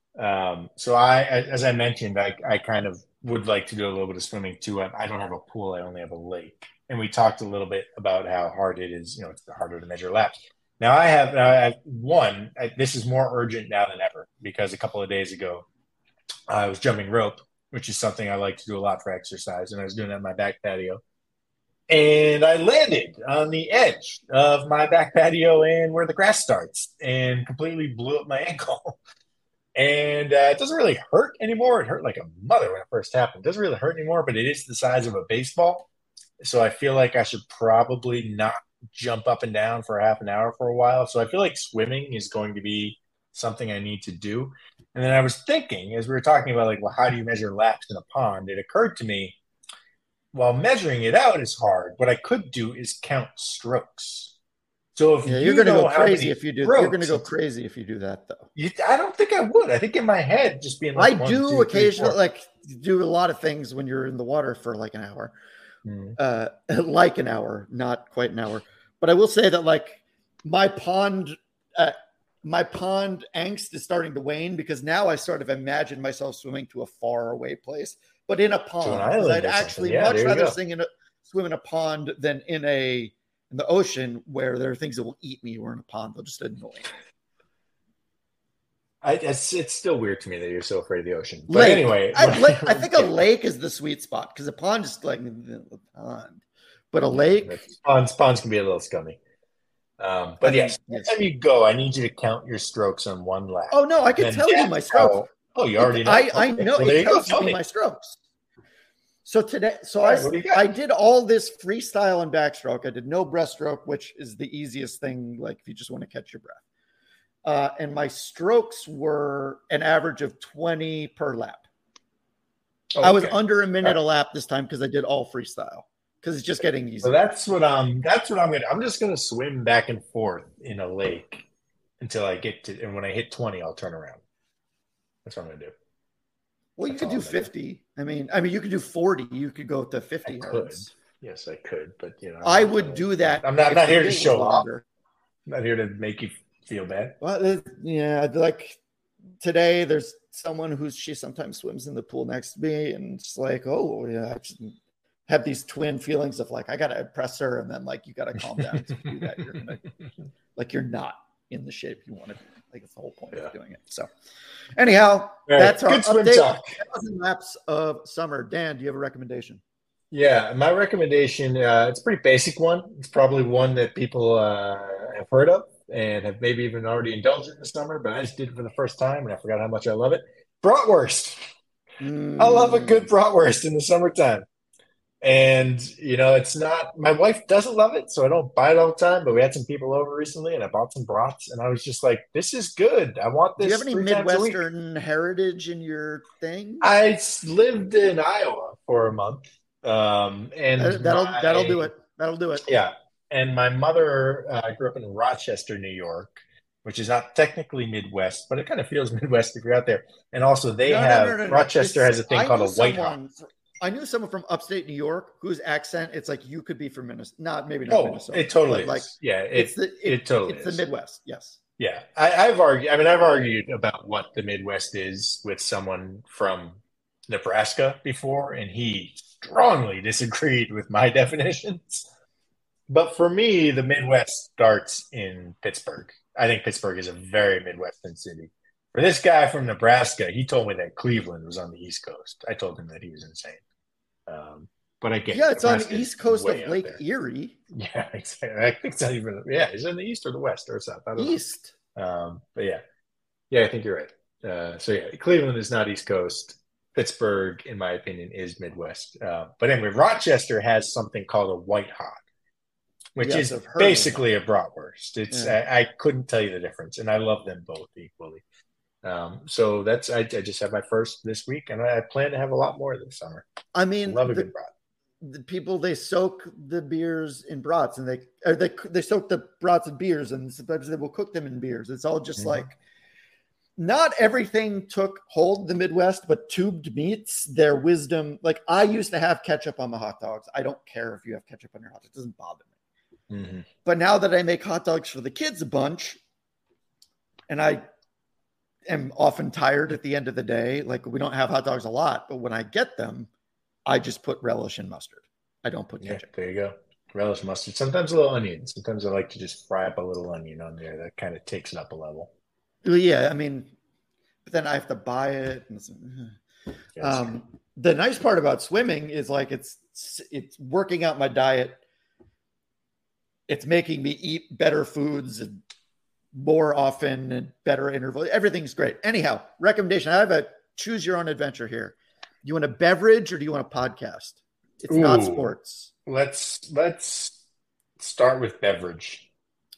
Um, so I, as I mentioned, I, I kind of would like to do a little bit of swimming too. I, I don't have a pool. I only have a lake. And we talked a little bit about how hard it is. You know, it's harder to measure laps. Now I have, I have one, I, this is more urgent now than ever because a couple of days ago I was jumping rope, which is something I like to do a lot for exercise. And I was doing that in my back patio. And I landed on the edge of my back patio and where the grass starts and completely blew up my ankle. And uh, it doesn't really hurt anymore. It hurt like a mother when it first happened. It doesn't really hurt anymore, but it is the size of a baseball. So I feel like I should probably not jump up and down for half an hour for a while. So I feel like swimming is going to be something I need to do. And then I was thinking, as we were talking about, like, well, how do you measure laps in a pond? It occurred to me, while measuring it out is hard, what I could do is count strokes. So if
yeah,
you
you're going to go
how
crazy if you do.
strokes,
You're going to go crazy if you do that, though.
You, I don't think I would. I think in my head, just being like,
I
one,
do
two,
occasionally,
three,
like, do a lot of things when you're in the water for like an hour,
mm.
uh, like an hour, not quite an hour. But I will say that, like, my pond, uh, my pond angst is starting to wane because now I sort of imagine myself swimming to a far away place, but in a pond. I'd actually
yeah,
much rather sing in a, swim in a pond than in a in the ocean where there are things that will eat me, or in a pond they'll just annoy me.
I, it's, it's still weird to me that you're so afraid of the ocean. But
lake.
anyway,
I, lake, I think a lake is the sweet spot because a pond is like the pond, but a lake
ponds ponds can be a little scummy. Um, but I mean, yes, next yes. time you go, I need you to count your strokes on one lap.
Oh no, I can tell you my strokes.
Oh, oh, you already know.
I,
okay.
I know
well,
it tells
me
me my strokes. So today, so
right,
I, I did all this freestyle and backstroke. I did no breaststroke, which is the easiest thing. Like if you just want to catch your breath. Uh, and my strokes were an average of twenty per lap. Oh, I was okay. under a minute right. a lap this time because I did all freestyle because it's just getting easier.
So that's what I'm. That's what I'm gonna. I'm just gonna swim back and forth in a lake until I get to. And when I hit twenty, I'll turn around. That's what I'm gonna do.
Well,
that's
you could do fifty. I mean, I mean, you could do forty. You could go to fifty.
I could. Yes, I could. But you know,
I would do that.
I'm not. I'm not here to show off. I'm not here to make you feel bad.
Well, yeah, like today, there's someone who's she sometimes swims in the pool next to me, and it's like, oh, yeah, I just have these twin feelings of like I gotta impress her, and then like you gotta calm down to do that. You're gonna, like you're not in the shape you want to be. Like it's the whole point yeah. of doing it. So, anyhow, right. that's our
Good
update.
Talk.
Thousand laps of summer. Dan, do you have a recommendation?
Yeah, my recommendation. Uh, it's a pretty basic one. It's probably one that people uh, have heard of and have maybe even already indulged in the summer, but I just did it for the first time and I forgot how much I love it. Bratwurst. Mm. I love a good bratwurst in the summertime. And, you know, it's not, my wife doesn't love it, so I don't buy it all the time, but we had some people over recently and I bought some brats and I was just like, this is good. I want this.
Do you have any Midwestern heritage in your thing?
I lived in Iowa for a month. Um, and
that, that'll,
my,
that'll do it. That'll do it.
Yeah. And my mother uh, grew up in Rochester, New York, which is not technically Midwest, but it kind of feels Midwest if you're out there. And also they
no,
have,
no, no, no, no.
Rochester
it's,
has a thing
I
called a white hot.
I knew someone from upstate New York whose accent, it's like you could be from Minnesota. Not maybe not
oh,
Minnesota.
It totally
like,
is. Yeah, it,
it's the, it,
it totally
it's
is.
the Midwest. Yes.
Yeah. I, I've argued, I mean, I've argued about what the Midwest is with someone from Nebraska before, and he strongly disagreed with my definitions. But for me, the Midwest starts in Pittsburgh. I think Pittsburgh is a very Midwestern city. For this guy from Nebraska, he told me that Cleveland was on the East Coast. I told him that he was insane. Um, but I get
yeah, it's
Nebraska
on the East Coast of Lake
there.
Erie.
Yeah, exactly. I think it's not even. Yeah, it's in the East or the West or South. I don't
East.
know. Um, but yeah, yeah, I think you're right. Uh, so yeah, Cleveland is not East Coast. Pittsburgh, in my opinion, is Midwest. Uh, but anyway, Rochester has something called a white hot, which yes, is basically a bratwurst. It's yeah. I, I couldn't tell you the difference, and I love them both equally. Um, so that's I, I just had my first this week, and I plan to have a lot more this summer.
I mean,
I love a
the,
good brat.
The people they soak the beers in brats, and they or they they soak the brats in beers, and sometimes they will cook them in beers. It's all just mm-hmm. like not everything took hold in the Midwest, but tubed meats, their wisdom. Like I used to have ketchup on my hot dogs. I don't care if you have ketchup on your hot dogs; it doesn't bother me. Mm-hmm. But now that I make hot dogs for the kids a bunch, and I am often tired at the end of the day. Like we don't have hot dogs a lot, but when I get them, I just put relish and mustard. I don't put ketchup.
Yeah, there you go. Relish, mustard. Sometimes a little onion. Sometimes I like to just fry up a little onion on there. That kind of takes it up a level.
Well, yeah, I mean, but then I have to buy it. And
yes.
um, the nice part about swimming is like it's it's working out my diet. It's making me eat better foods and more often and better intervals. Everything's great. Anyhow, recommendation. I have a choose your own adventure here. You want a beverage or do you want a podcast? It's Ooh, not sports.
Let's let's start with beverage.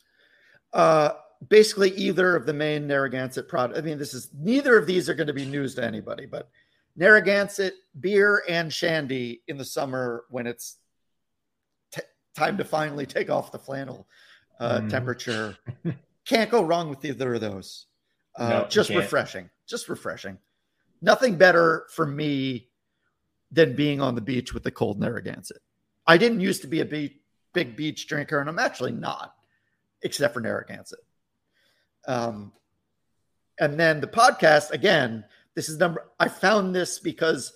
Uh, basically either of the main Narragansett product. I mean, this is neither of these are going to be news to anybody, but Narragansett beer and shandy in the summer when it's t- time to finally take off the flannel uh, mm. temperature. Can't go wrong with either of those. Uh, no, just refreshing. Just refreshing. Nothing better for me than being on the beach with the cold Narragansett. I didn't used to be a be- big beach drinker, and I'm actually not, except for Narragansett. Um, and then the podcast, again, this is number, I found this because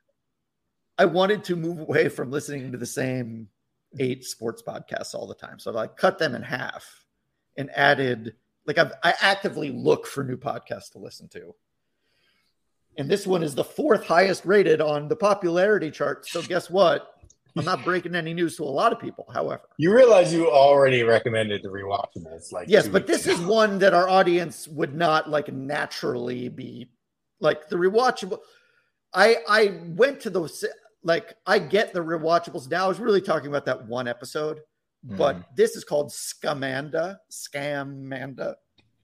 I wanted to move away from listening to the same eight sports podcasts all the time. So I cut them in half and added, like I've, I actively look for new podcasts to listen to. And this one is the fourth highest rated on the popularity chart. So guess what? I'm not breaking any news to a lot of people, however.
You realize you already recommended the rewatchables. Like
yes, but this ago. is one that our audience would not like naturally be like the rewatchable. I I went to those, like I get the rewatchables now. I was really talking about that one episode, mm. but this is called Scamanda. Scamanda.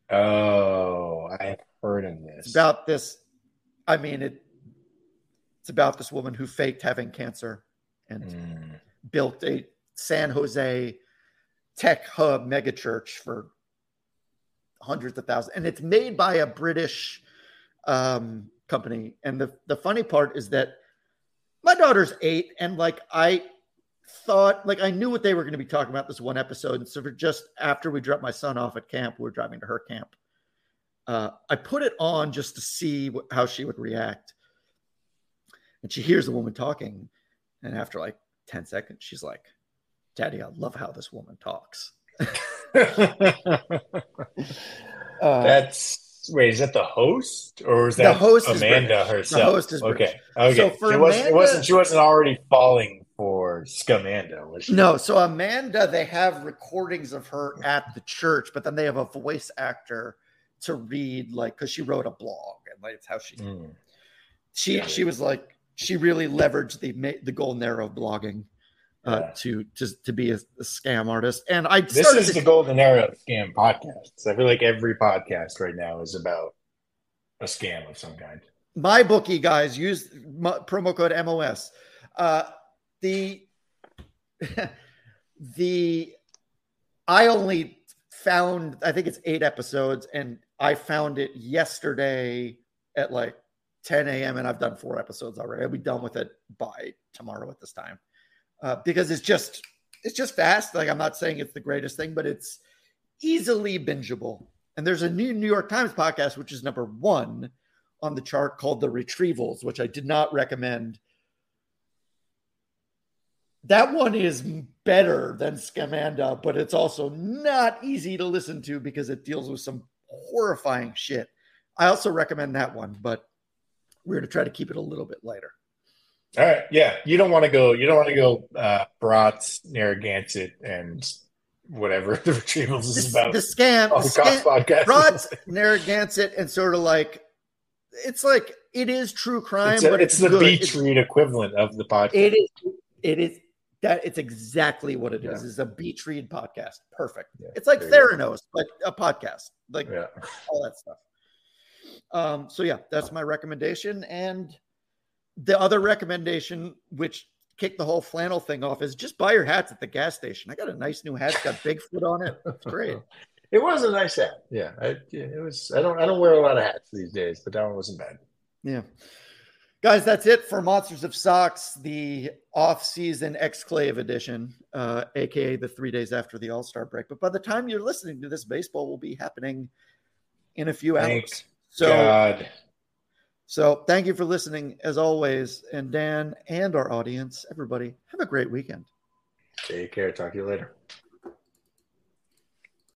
Oh, I've heard of this.
It's about this. I mean, it. It's about this woman who faked having cancer and mm. built a San Jose tech hub megachurch for hundreds of thousands. And it's made by a British um, company. And the, the funny part is that my daughter's eight. And like, I thought, like, I knew what they were going to be talking about this one episode. And so for just after we dropped my son off at camp, we were driving to her camp. Uh, I put it on just to see what, how she would react. And she hears the woman talking. And after like ten seconds, she's like, Daddy, I love how this woman talks.
uh, That's, wait, is that the host? Or is that
the host
Amanda
is
herself?
The host is
okay.
British.
Okay.
So for
she,
Amanda,
wasn't, it wasn't, she wasn't already falling for Scamanda, was she?
No. So Amanda, they have recordings of her at the church, but then they have a voice actor to read, like, because she wrote a blog and like it's how she mm. she yeah. she was like she really leveraged the the golden era of blogging uh, yeah. to to to be a, a scam artist. And I
this is to, the golden era of scam podcasts. I feel like every podcast right now is about a scam of some kind.
My bookie guys use my, promo code M O S. Uh, the the I only found I think it's eight episodes and I found it yesterday at like ten a.m. and I've done four episodes already. I'll be done with it by tomorrow at this time uh, because it's just it's just fast. Like I'm not saying it's the greatest thing, but it's easily bingeable. And there's a new New York Times podcast, which is number one on the chart called The Retrievals, which I did not recommend. That one is better than Scamanda, but it's also not easy to listen to because it deals with some horrifying shit. I also recommend that one, but we're going to try to keep it a little bit lighter.
All right. Yeah. You don't want to go, you don't want to go uh, Bratz, Narragansett, and whatever the Retrievals is
the,
about.
The scam,
oh,
the scam Bratz, Narragansett, and sort of like, it's like, it is true crime,
it's a,
but
it's,
it's
the
good.
beach
it's,
read equivalent of the podcast.
It is, it is, that it's exactly what it is.
Yeah.
It's a beach read podcast. Perfect.
Yeah,
it's like Theranos, but a podcast, like
yeah.
all that stuff. Um, so yeah, that's my recommendation. And the other recommendation, which kicked the whole flannel thing off, is just buy your hats at the gas station. I got a nice new hat. It's got Bigfoot on it. It's great.
It was a nice hat. Yeah. I, it was, I don't, I don't wear a lot of hats these days, but that one wasn't bad.
Yeah. Guys, that's it for Monsters of Socks, the off-season Exclave edition, uh, a k a the three days after the All-Star break. But by the time you're listening to this, baseball will be happening in a few
Thank,
hours. so,
God.
So thank you for listening as always. And Dan and our audience, everybody, have a great weekend.
Take care. Talk to you later.